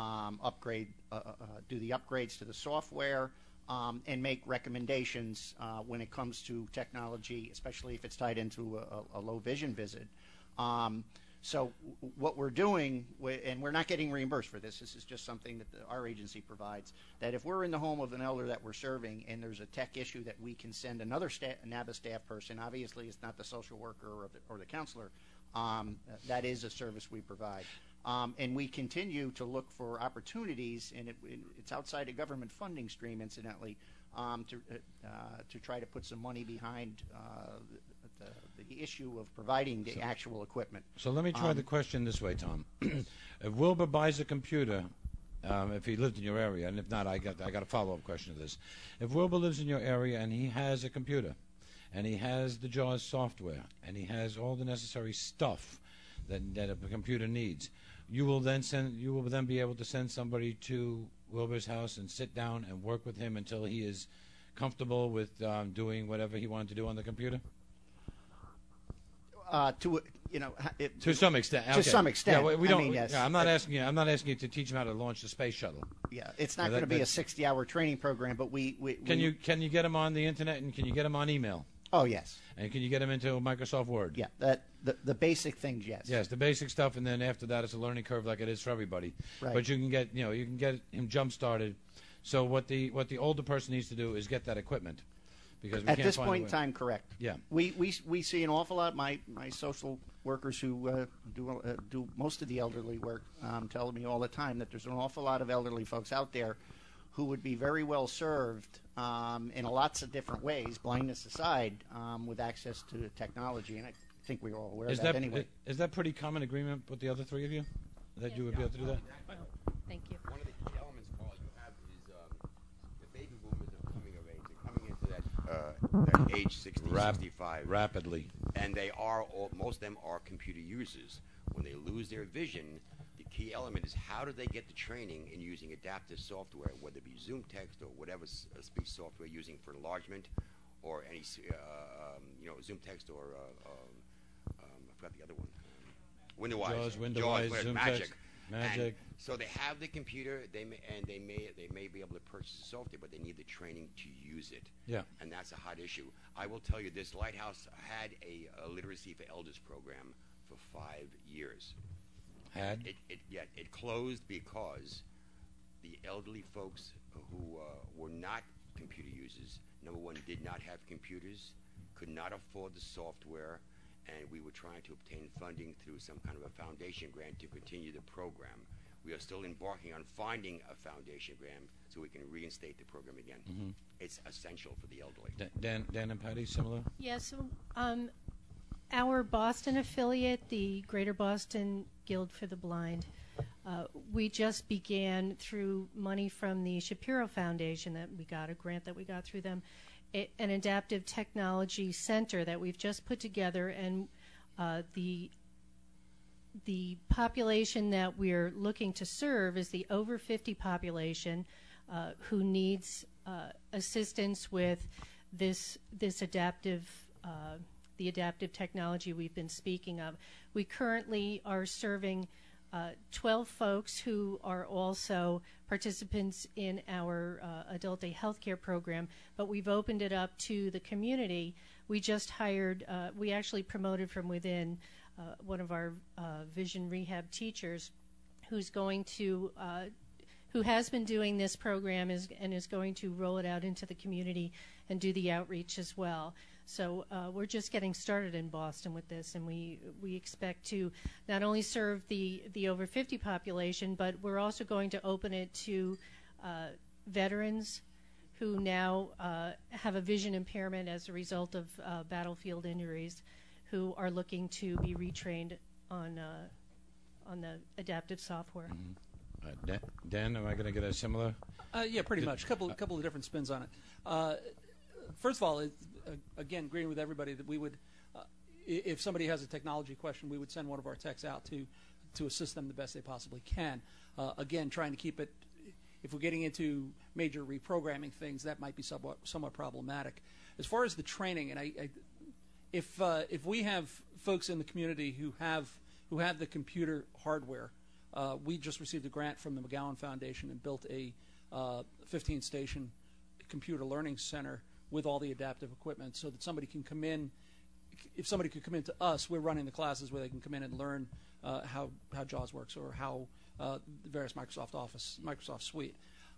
Speaker 5: do the upgrades to the software, and make recommendations when it comes to technology, especially if it's tied into a low vision visit. So what we're doing, and we're not getting reimbursed for this, this is just something that our agency provides, that if we're in the home of an elder that we're serving and there's a tech issue that we can send another NABA staff person, obviously it's not the social worker or the counselor, that is a service we provide. And we continue to look for opportunities, and it's outside a government funding stream, incidentally, to try to put some money behind the issue of providing the actual equipment.
Speaker 1: So let me try the question this way, Tom. If Wilbur buys a computer, if he lived in your area, and if not, I got a follow-up question to this. If Wilbur lives in your area and he has a computer, and he has the JAWS software, and he has all the necessary stuff that a computer needs, you will then be able to send somebody to Wilbur's house and sit down and work with him until he is comfortable with doing whatever he wanted to do on the computer?
Speaker 5: To
Speaker 1: some extent. Okay.
Speaker 5: To some extent.
Speaker 1: Yeah, we don't.
Speaker 5: Yes.
Speaker 1: Yeah, I'm not asking you to teach him how to launch the space shuttle.
Speaker 5: Yeah, it's not going to be a 60-hour training program, but we
Speaker 1: can you get him on the internet, and can you get him on email?
Speaker 5: Oh yes.
Speaker 1: And can you get him into Microsoft Word?
Speaker 5: Yeah, the basic things, yes.
Speaker 1: Yes, the basic stuff, and then after that, it's a learning curve like it is for everybody.
Speaker 5: Right.
Speaker 1: But you can get him jump started. So what the older person needs to do is get that equipment. Because
Speaker 5: at this point in time, correct.
Speaker 1: Yeah.
Speaker 5: We see an awful lot. My social workers who do most of the elderly work tell me all the time that there's an awful lot of elderly folks out there who would be very well served in lots of different ways, blindness aside, with access to technology. And I think we're all aware of that anyway.
Speaker 1: Is that pretty common agreement with the other three of you? That you would be able to do that?
Speaker 2: Thank you.
Speaker 3: One of the key elements, Paul, you have is the baby boomers are coming of age. They're coming into that age 60, 65.
Speaker 1: Rapidly.
Speaker 3: And most of them are computer users. When they lose their vision, the key element is how do they get the training in using adaptive software, whether it be Zoom Text or whatever speech software using for enlargement, or any Zoom Text or I forgot the other one. Windows
Speaker 1: Windows, Zoom
Speaker 3: Magic.
Speaker 1: Magic.
Speaker 3: So they have the computer, they may be able to purchase the software, but they need the training to use it.
Speaker 1: Yeah.
Speaker 3: And that's a hot issue. I will tell you, this Lighthouse had a literacy for elders program for 5 years.
Speaker 1: Had?
Speaker 3: It closed because the elderly folks who were not computer users, number one, did not have computers, could not afford the software, and we were trying to obtain funding through some kind of a foundation grant to continue the program. We are still embarking on finding a foundation grant so we can reinstate the program again. Mm-hmm. It's essential for the elderly.
Speaker 1: Dan and Patty, similar?
Speaker 2: Yes. Our Boston affiliate, the Greater Boston Guild for the Blind, we just began through money from the Shapiro Foundation that we got, a grant that we got through them, an adaptive technology center that we've just put together, and the the population that we're looking to serve is the over 50 population who needs assistance with this adaptive the adaptive technology we've been speaking of. We currently are serving 12 folks who are also participants in our adult day healthcare program, but we've opened it up to the community. We just hired, we actually promoted from within one of our vision rehab teachers who's going to, who has been doing this program and is going to roll it out into the community and do the outreach as well. So we're just getting started in Boston with this, and we expect to not only serve the over 50 population, but we're also going to open it to veterans who now have a vision impairment as a result of battlefield injuries, who are looking to be retrained on the adaptive software.
Speaker 1: Mm-hmm. Dan, am I going to get a similar?
Speaker 6: Yeah, pretty much. Couple of different spins on it. First of all, again, agreeing with everybody that we would, if somebody has a technology question, we would send one of our techs out to assist them the best they possibly can. Again, trying to keep it, if we're getting into major reprogramming things, that might be somewhat problematic. As far as the training, and if we have folks in the community who have the computer hardware, we just received a grant from the McGowan Foundation and built a 15-station computer learning center with all the adaptive equipment, so that somebody can come in. If somebody could come into us, we're running the classes where they can come in and learn how JAWS works or how the various Microsoft Suite.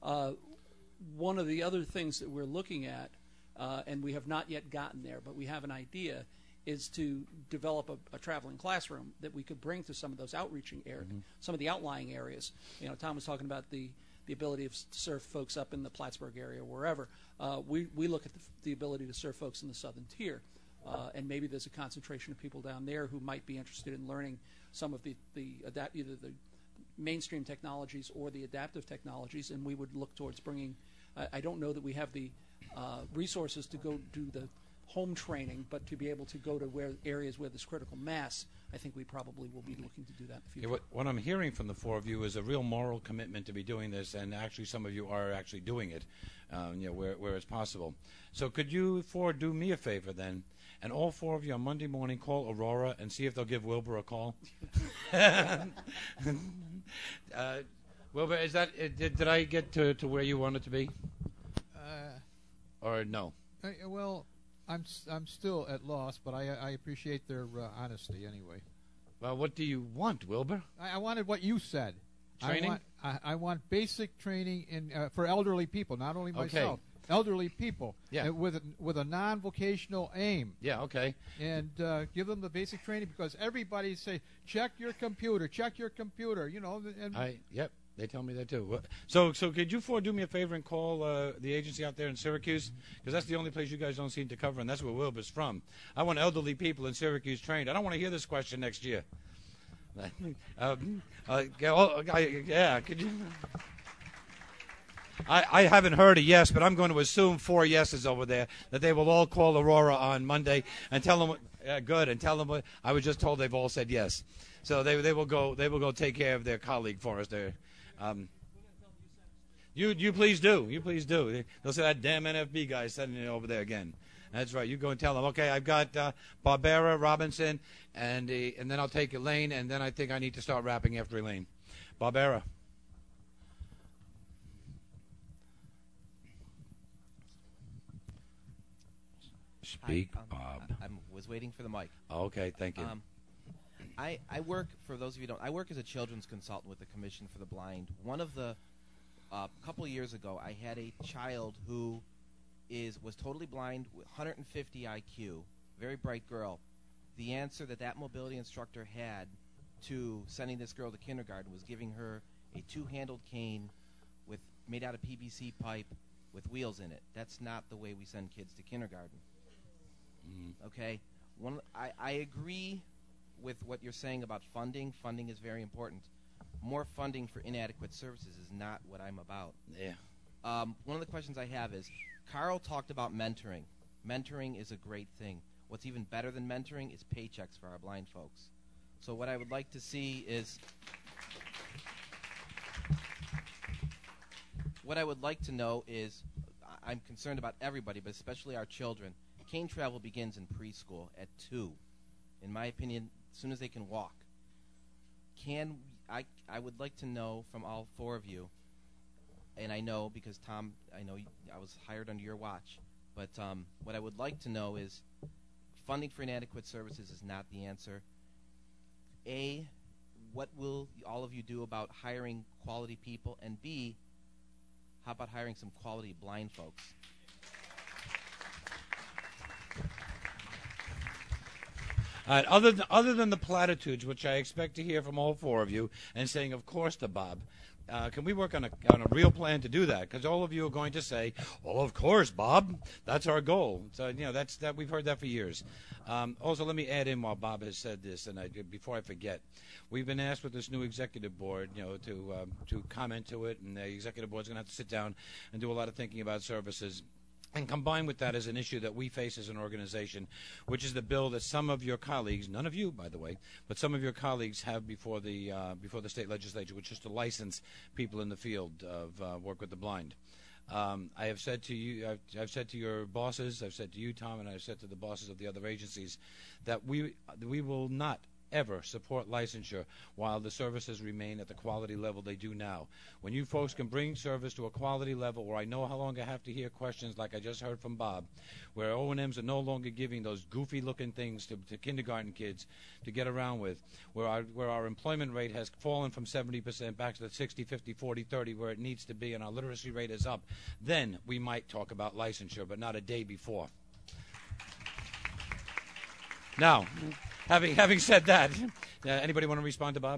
Speaker 6: One of the other things that we're looking at, and we have not yet gotten there, but we have an idea, is to develop a traveling classroom that we could bring to some of those outreaching areas, some of the outlying areas. You know, Tom was talking about the ability to serve folks up in the Plattsburgh area or wherever. We look at the ability to serve folks in the southern tier, and maybe there's a concentration of people down there who might be interested in learning some of either the mainstream technologies or the adaptive technologies, and we would look towards bringing. I don't know that we have the resources to go do the home training, but to be able to go to areas where there's critical mass, I think we probably will be looking to do that in the future.
Speaker 1: Yeah, what I'm hearing from the four of you is a real moral commitment to be doing this, and actually some of you are actually doing it, where it's possible. So could you four do me a favor then, and all four of you on Monday morning call Aurora and see if they'll give Wilbur a call? Wilbur, is that did I get to where you wanted to be? Or no?
Speaker 9: Well, I'm still at loss, but I appreciate their honesty anyway.
Speaker 1: Well, what do you want, Wilbur?
Speaker 9: I wanted what you said.
Speaker 1: Training?
Speaker 9: I want basic training for elderly people, not only myself.
Speaker 1: Okay.
Speaker 9: Elderly people,
Speaker 1: yeah,
Speaker 9: with a non-vocational aim.
Speaker 1: Yeah, okay.
Speaker 9: And give them the basic training, because everybody say, check your computer, you know. And
Speaker 1: yep, they tell me that too. So could you four do me a favor and call the agency out there in Syracuse? Because that's the only place you guys don't seem to cover, and that's where Wilbur's from. I want elderly people in Syracuse trained. I don't want to hear this question next year. Yeah, could you... I haven't heard a yes, but I'm going to assume 4 yeses over there, that they will all call Aurora on Monday and tell them good, and tell them what I was just told. They've all said yes, so they will go take care of their colleague for us there. You please do, They'll say that damn NFB guy sending it over there again. That's right. You go and tell them. Okay, I've got Barbera, Robinson, and then I'll take Elaine, and then I think I need to start rapping after Elaine. Barbera. Speak,
Speaker 10: Bob. I was waiting for the mic.
Speaker 1: Oh, okay, thank you.
Speaker 10: I work, for those of you who don't, I work as a children's consultant with the Commission for the Blind. One of the, couple of years ago, I had a child who was totally blind, with 150 IQ, very bright girl. The answer that mobility instructor had to sending this girl to kindergarten was giving her a two-handled cane made out of PVC pipe with wheels in it. That's not the way we send kids to kindergarten. Okay, I agree with what you're saying about funding. Funding is very important. More funding for inadequate services is not what I'm about.
Speaker 1: Yeah.
Speaker 10: One of the questions I have is, Carl talked about mentoring. Mentoring is a great thing. What's even better than mentoring is paychecks for our blind folks. So what I would like to see is, what I would like to know is, I'm concerned about everybody, but especially our children. Cane travel begins in preschool at 2. In my opinion, as soon as they can walk. I would like to know from all 4 of you, and I know because Tom, I know I was hired under your watch, but what I would like to know is, funding for inadequate services is not the answer. A, what will all of you do about hiring quality people? And B, how about hiring some quality blind folks?
Speaker 1: Other than the platitudes, which I expect to hear from all 4 of you, and saying, of course, to Bob, can we work on a real plan to do that? Because all of you are going to say, "Oh, of course, Bob. That's our goal." So that we've heard that for years. Also, let me add in while Bob has said this, and before I forget, we've been asked with this new executive board, to comment to it, and the executive board's going to have to sit down and do a lot of thinking about services. And combined with that is an issue that we face as an organization, which is the bill that some of your colleagues, none of you, by the way, but some of your colleagues have before the state legislature, which is to license people in the field of work with the blind. I have said to you, I've said to your bosses, I've said to you, Tom, and I've said to the bosses of the other agencies that we will not ever support licensure while the services remain at the quality level they do now. When you folks can bring service to a quality level where I no longer have to hear questions like I just heard from Bob, where O&Ms are no longer giving those goofy-looking things to kindergarten kids to get around with, where our employment rate has fallen from 70% back to the 60, 50, 40, 30, where it needs to be, and our literacy rate is up, then we might talk about licensure, but not a day before. Now, having said that, anybody want to respond to Bob?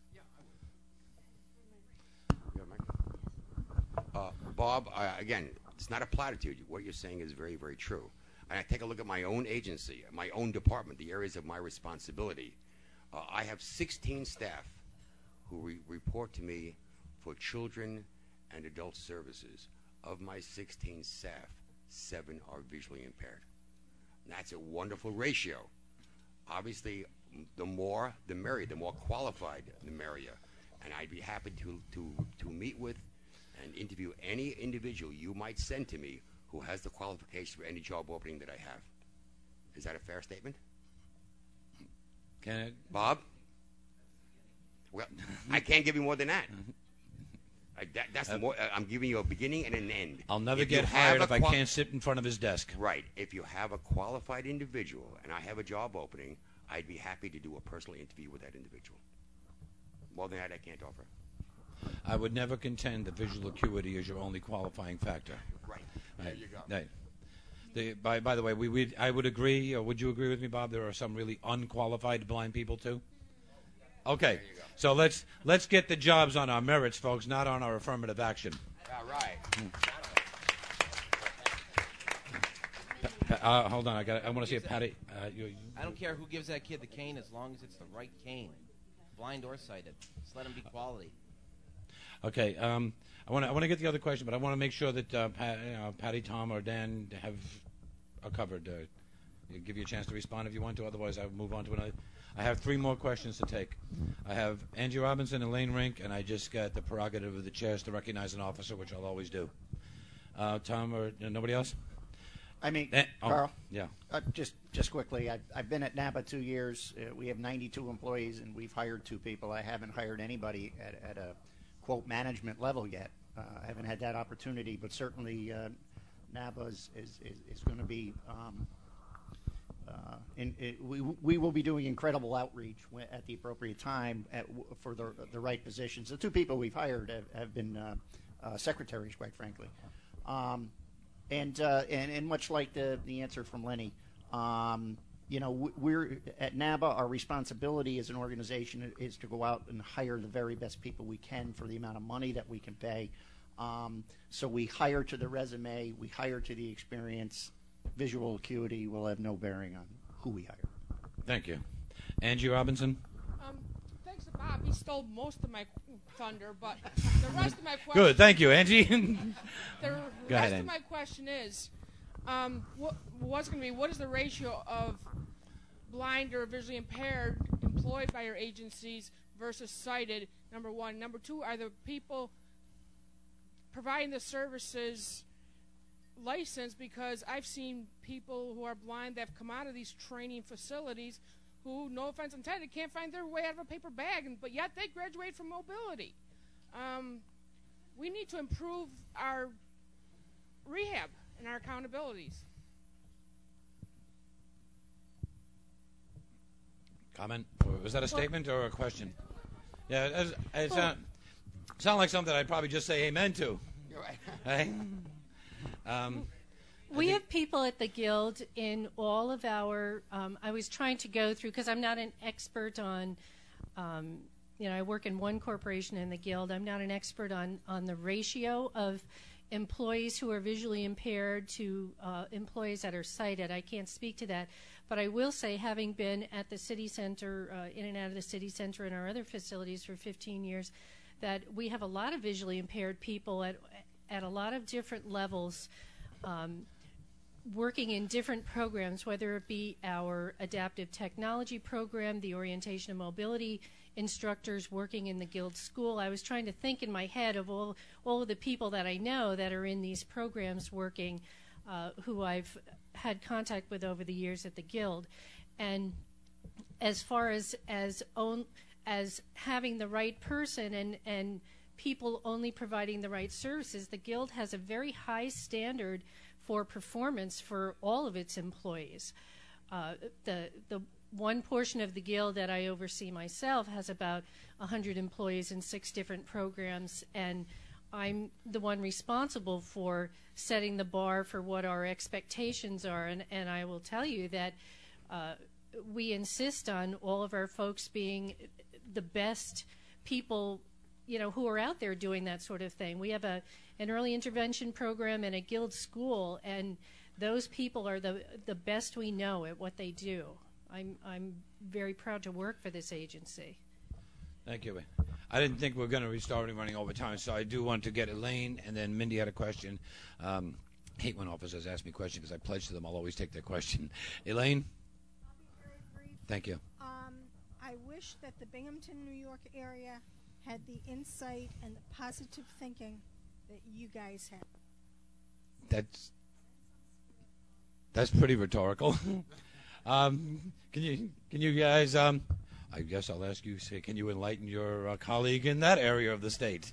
Speaker 3: Bob, again, it's not a platitude. What you're saying is very, very true. And I take a look at my own agency, my own department, the areas of my responsibility. I have 16 staff who report to me for children and adult services. Of my 16 staff, 7 are visually impaired. And that's a wonderful ratio. Obviously, the more, the merrier. The more qualified, the merrier. And I'd be happy to meet with and interview any individual you might send to me who has the qualification for any job opening that I have. Is that a fair statement?
Speaker 1: Can it?
Speaker 3: Bob? Well, I can't give you more than that. That's the more. I'm giving you a beginning and an end.
Speaker 1: I'll never get hired if I can't sit in front of his desk.
Speaker 3: Right. If you have a qualified individual and I have a job opening, I'd be happy to do a personal interview with that individual. More than that, I can't offer.
Speaker 1: I would never contend that visual acuity is your only qualifying factor.
Speaker 3: Right. There you go.
Speaker 1: Right. By the way, I would agree, or would you agree with me, Bob? There are some really unqualified blind people too. Okay, so let's get the jobs on our merits, folks, not on our affirmative action.
Speaker 3: All right.
Speaker 1: Hold on, I want to see a Patty.
Speaker 10: I don't care who gives that kid the cane as long as it's the right cane, blind or sighted. Just let him be quality.
Speaker 1: Okay, I want to get the other question, but I want to make sure that Patty, Tom, or Dan are covered. Give you a chance to respond if you want to. Otherwise, I'll move on to another. I have 3 more questions to take. I have Angie Robinson and Elaine Rink, and I just got the prerogative of the chairs to recognize an officer, which I'll always do. Tom or nobody else?
Speaker 5: I mean, Carl.
Speaker 1: Yeah.
Speaker 5: Just quickly, I've been at NABA 2 years. We have 92 employees, and we've hired 2 people. I haven't hired anybody at a quote management level yet. I haven't had that opportunity, but certainly NABA is going to be. We will be doing incredible outreach at the appropriate time for the right positions. The 2 people we've hired have been secretaries, quite frankly, and much like the answer from Lenny, we're at NABA. Our responsibility as an organization is to go out and hire the very best people we can for the amount of money that we can pay. So we hire to the resume, we hire to the experience. Visual acuity will have no bearing on who we hire.
Speaker 1: Thank you. Angie Robinson?
Speaker 11: Thanks to Bob. He stole most of my thunder, but the rest of my question...
Speaker 1: Good. Thank you, Angie.
Speaker 11: The rest of my question is, what is the ratio of blind or visually impaired employed by your agencies versus sighted, number one. Number two, are the people providing the services licensed? Because I've seen people who are blind that have come out of these training facilities who, no offense intended, can't find their way out of a paper bag, but yet they graduate from mobility. We need to improve our rehab and our accountabilities.
Speaker 1: Comment? Was that a statement or a question? Yeah, it sound like something I'd probably just say amen to.
Speaker 3: You're right.
Speaker 1: Hey?
Speaker 2: We have people at the Guild in all of our, I was trying to go through, because I'm not an expert on, I work in one corporation in the Guild. I'm not an expert on the ratio of employees who are visually impaired to employees that are sighted. I can't speak to that. But I will say, having been at the city center, in and out of the city center and our other facilities for 15 years, that we have a lot of visually impaired people at a lot of different levels, working in different programs, whether it be our adaptive technology program, the orientation and mobility instructors working in the Guild School. I was trying to think in my head of all of the people that I know that are in these programs working, who I've had contact with over the years at the Guild. And as far as having the right person and people only providing the right services, the Guild has a very high standard for performance for all of its employees. The one portion of the Guild that I oversee myself has about 100 employees in 6 different programs, and I'm the one responsible for setting the bar for what our expectations are. And I will tell you that we insist on all of our folks being the best people, who are out there doing that sort of thing. We have an early intervention program and a Guild school, and those people are the best we know at what they do. I'm very proud to work for this agency.
Speaker 1: Thank you. I didn't think we were going to be starting running over time, so I do want to get Elaine, and then Mindy had a question. Hate when officers ask me questions because I pledge to them I'll always take their question. Elaine?
Speaker 12: I'll be very brief.
Speaker 1: Thank you.
Speaker 12: I wish that the Binghamton, New York area had the insight and the positive thinking that you guys have.
Speaker 1: That's pretty rhetorical. Can you guys? I guess I'll ask you. Say, can you enlighten your colleague in that area of the state?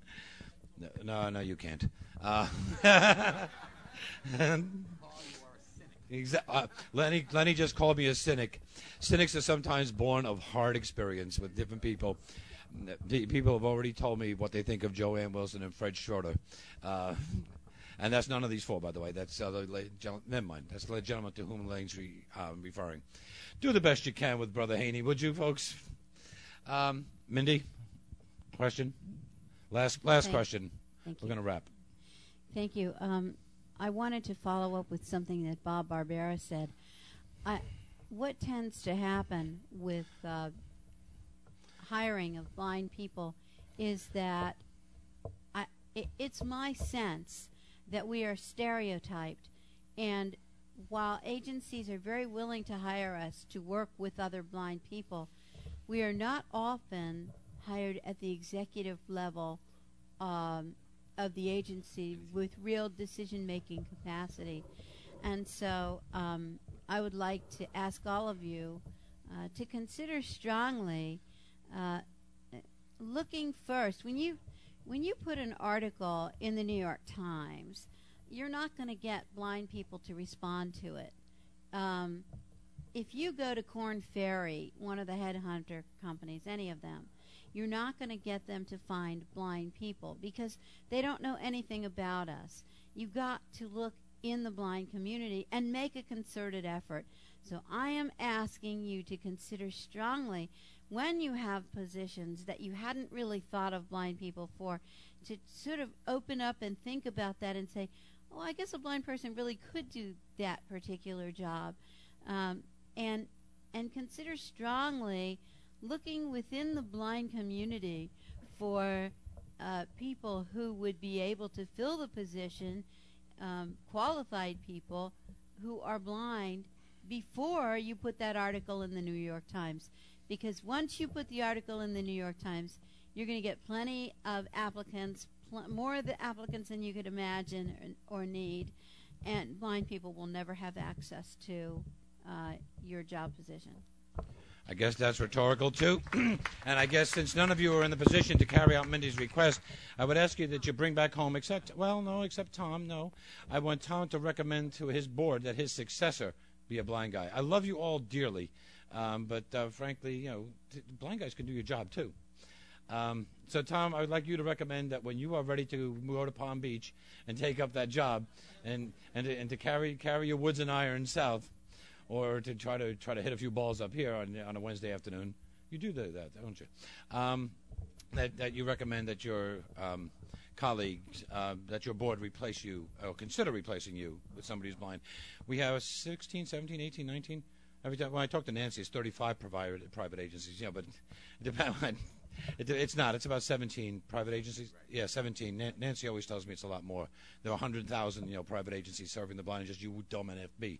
Speaker 1: No, you can't. Lenny just called me a cynic. Cynics are sometimes born of hard experience with different people. People have already told me what they think of Joanne Wilson and Fred Schroeder. And that's none of these 4, by the way. That's never mind. That's the gentleman to whom Elaine's referring. Do the best you can with Brother Haney, would you, folks? Mindy, question? Last question. We're going to wrap.
Speaker 4: Thank you. I wanted to follow up with something that Bob Barbera said. What tends to happen with hiring of blind people is that it's my sense that we are stereotyped, and while agencies are very willing to hire us to work with other blind people, we are not often hired at the executive level of the agency with real decision-making capacity. And so I would like to ask all of you to consider strongly looking first. When you put an article in the New York Times, you're not going to get blind people to respond to it. If you go to Korn Ferry, one of the headhunter companies, any of them, you're not going to get them to find blind people because they don't know anything about us. You've got to look in the blind community and make a concerted effort. So I am asking you to consider strongly, when you have positions that you hadn't really thought of blind people for, to sort of open up and think about that and say, oh, I guess a blind person really could do that particular job. And consider strongly looking within the blind community for people who would be able to fill the position, qualified people who are blind, before you put that article in the New York Times. because once you put the article in the New York Times, you're going to get plenty of applicants, more of the applicants than you could imagine or need, and blind people will never have access to your job position.
Speaker 1: I guess that's rhetorical, too. And I guess since none of you are in the position to carry out Mindy's request, I would ask you that you bring back home, except Tom, no. I want Tom to recommend to his board that his successor be a blind guy. I love you all dearly, but frankly, blind guys can do your job, too. So, Tom, I would like you to recommend that when you are ready to go to Palm Beach and take up that job and to carry your woods and iron south, or to try to hit a few balls up here on a Wednesday afternoon. You do that, don't you? That you recommend that your colleagues, that your board replace you, or consider replacing you with somebody who's blind. We have 16, 17, 18, 19. Every time when I talk to Nancy, it's 35 private agencies. But it's not. It's about 17 private agencies. Yeah, 17. Nancy always tells me it's a lot more. There are 100,000 private agencies serving the blind, and just you dumb NFB.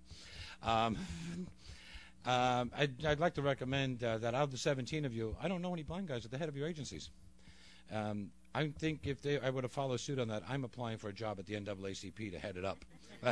Speaker 1: I'd like to recommend that out of the 17 of you, I don't know any blind guys at the head of your agencies. I think if I were to follow suit on that, I'm applying for a job at the NAACP to head it up.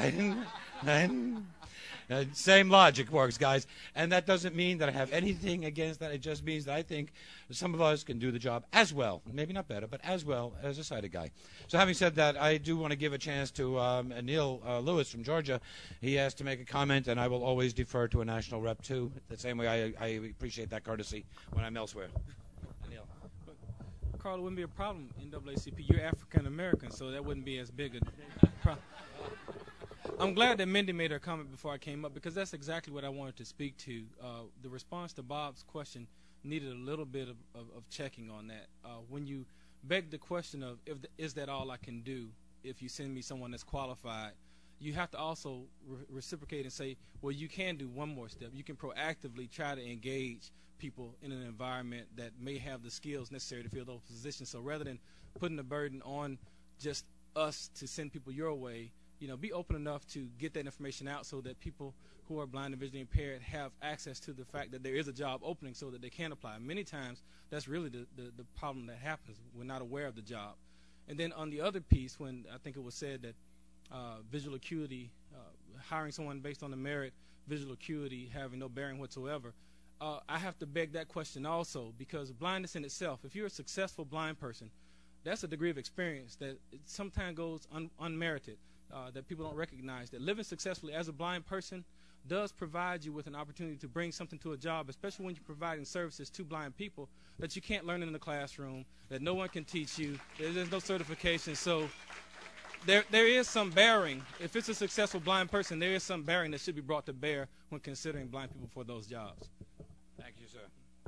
Speaker 1: Same logic works, guys. And that doesn't mean that I have anything against that. It just means that I think some of us can do the job as well, maybe not better, but as well as a sighted guy. So having said that, I do want to give a chance to Neil Lewis from Georgia. He asked to make a comment, and I will always defer to a national rep, too. The same way I appreciate that courtesy when I'm elsewhere. Neil.
Speaker 13: Carl, it wouldn't be a problem in NAACP. You're African American, so that wouldn't be as big a problem. I'm glad that Mindy made her comment before I came up, because that's exactly what I wanted to speak to. The response to Bob's question needed a little bit of checking on that. When you beg the question of, is that all I can do if you send me someone that's qualified, you have to also reciprocate and say, well, you can do one more step. You can proactively try to engage people in an environment that may have the skills necessary to fill those positions. So rather than putting the burden on just us to send people your way, be open enough to get that information out so that people who are blind and visually impaired have access to the fact that there is a job opening so that they can apply. Many times, that's really the problem that happens. We're not aware of the job. And then on the other piece, when I think it was said that visual acuity, hiring someone based on the merit, visual acuity having no bearing whatsoever, I have to beg that question also, because blindness in itself, if you're a successful blind person, that's a degree of experience that sometimes goes unmerited. That people don't recognize, that living successfully as a blind person does provide you with an opportunity to bring something to a job, especially when you're providing services to blind people that you can't learn in the classroom, that no one can teach you. There's no certification. So there is some bearing. If it's a successful blind person, there is some bearing that should be brought to bear when considering blind people for those jobs.
Speaker 1: Thank you,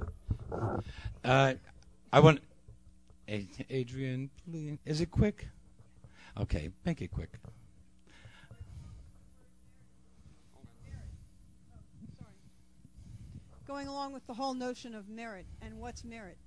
Speaker 1: sir. I want Adrian, please. Is it quick? Okay, make it quick.
Speaker 14: Going along with the whole notion of merit and what's merit.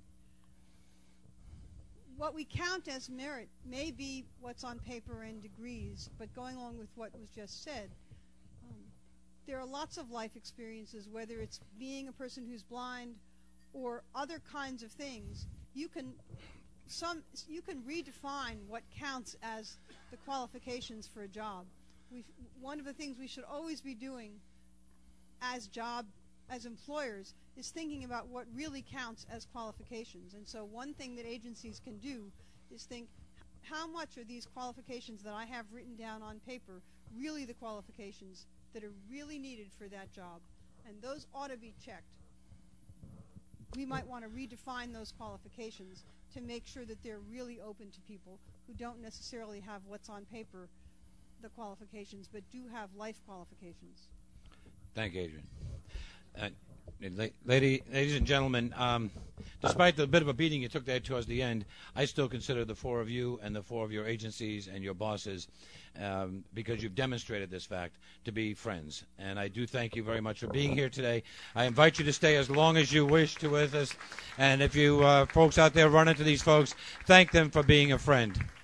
Speaker 14: What we count as merit may be what's on paper and degrees, but going along with what was just said, there are lots of life experiences, whether it's being a person who's blind or other kinds of things. You can redefine what counts as the qualifications for a job. One of the things we should always be doing as employers is thinking about what really counts as qualifications. And so one thing that agencies can do is think, how much are these qualifications that I have written down on paper really the qualifications that are really needed for that job? And those ought to be checked. We might want to redefine those qualifications to make sure that they're really open to people who don't necessarily have what's on paper, the qualifications, but do have life qualifications.
Speaker 1: Thank you, Adrian. Ladies and gentlemen, despite the bit of a beating you took there towards the end, I still consider the four of you and the four of your agencies and your bosses, because you've demonstrated this fact, to be friends. And I do thank you very much for being here today. I invite you to stay as long as you wish to with us. And if you folks out there run into these folks, thank them for being a friend.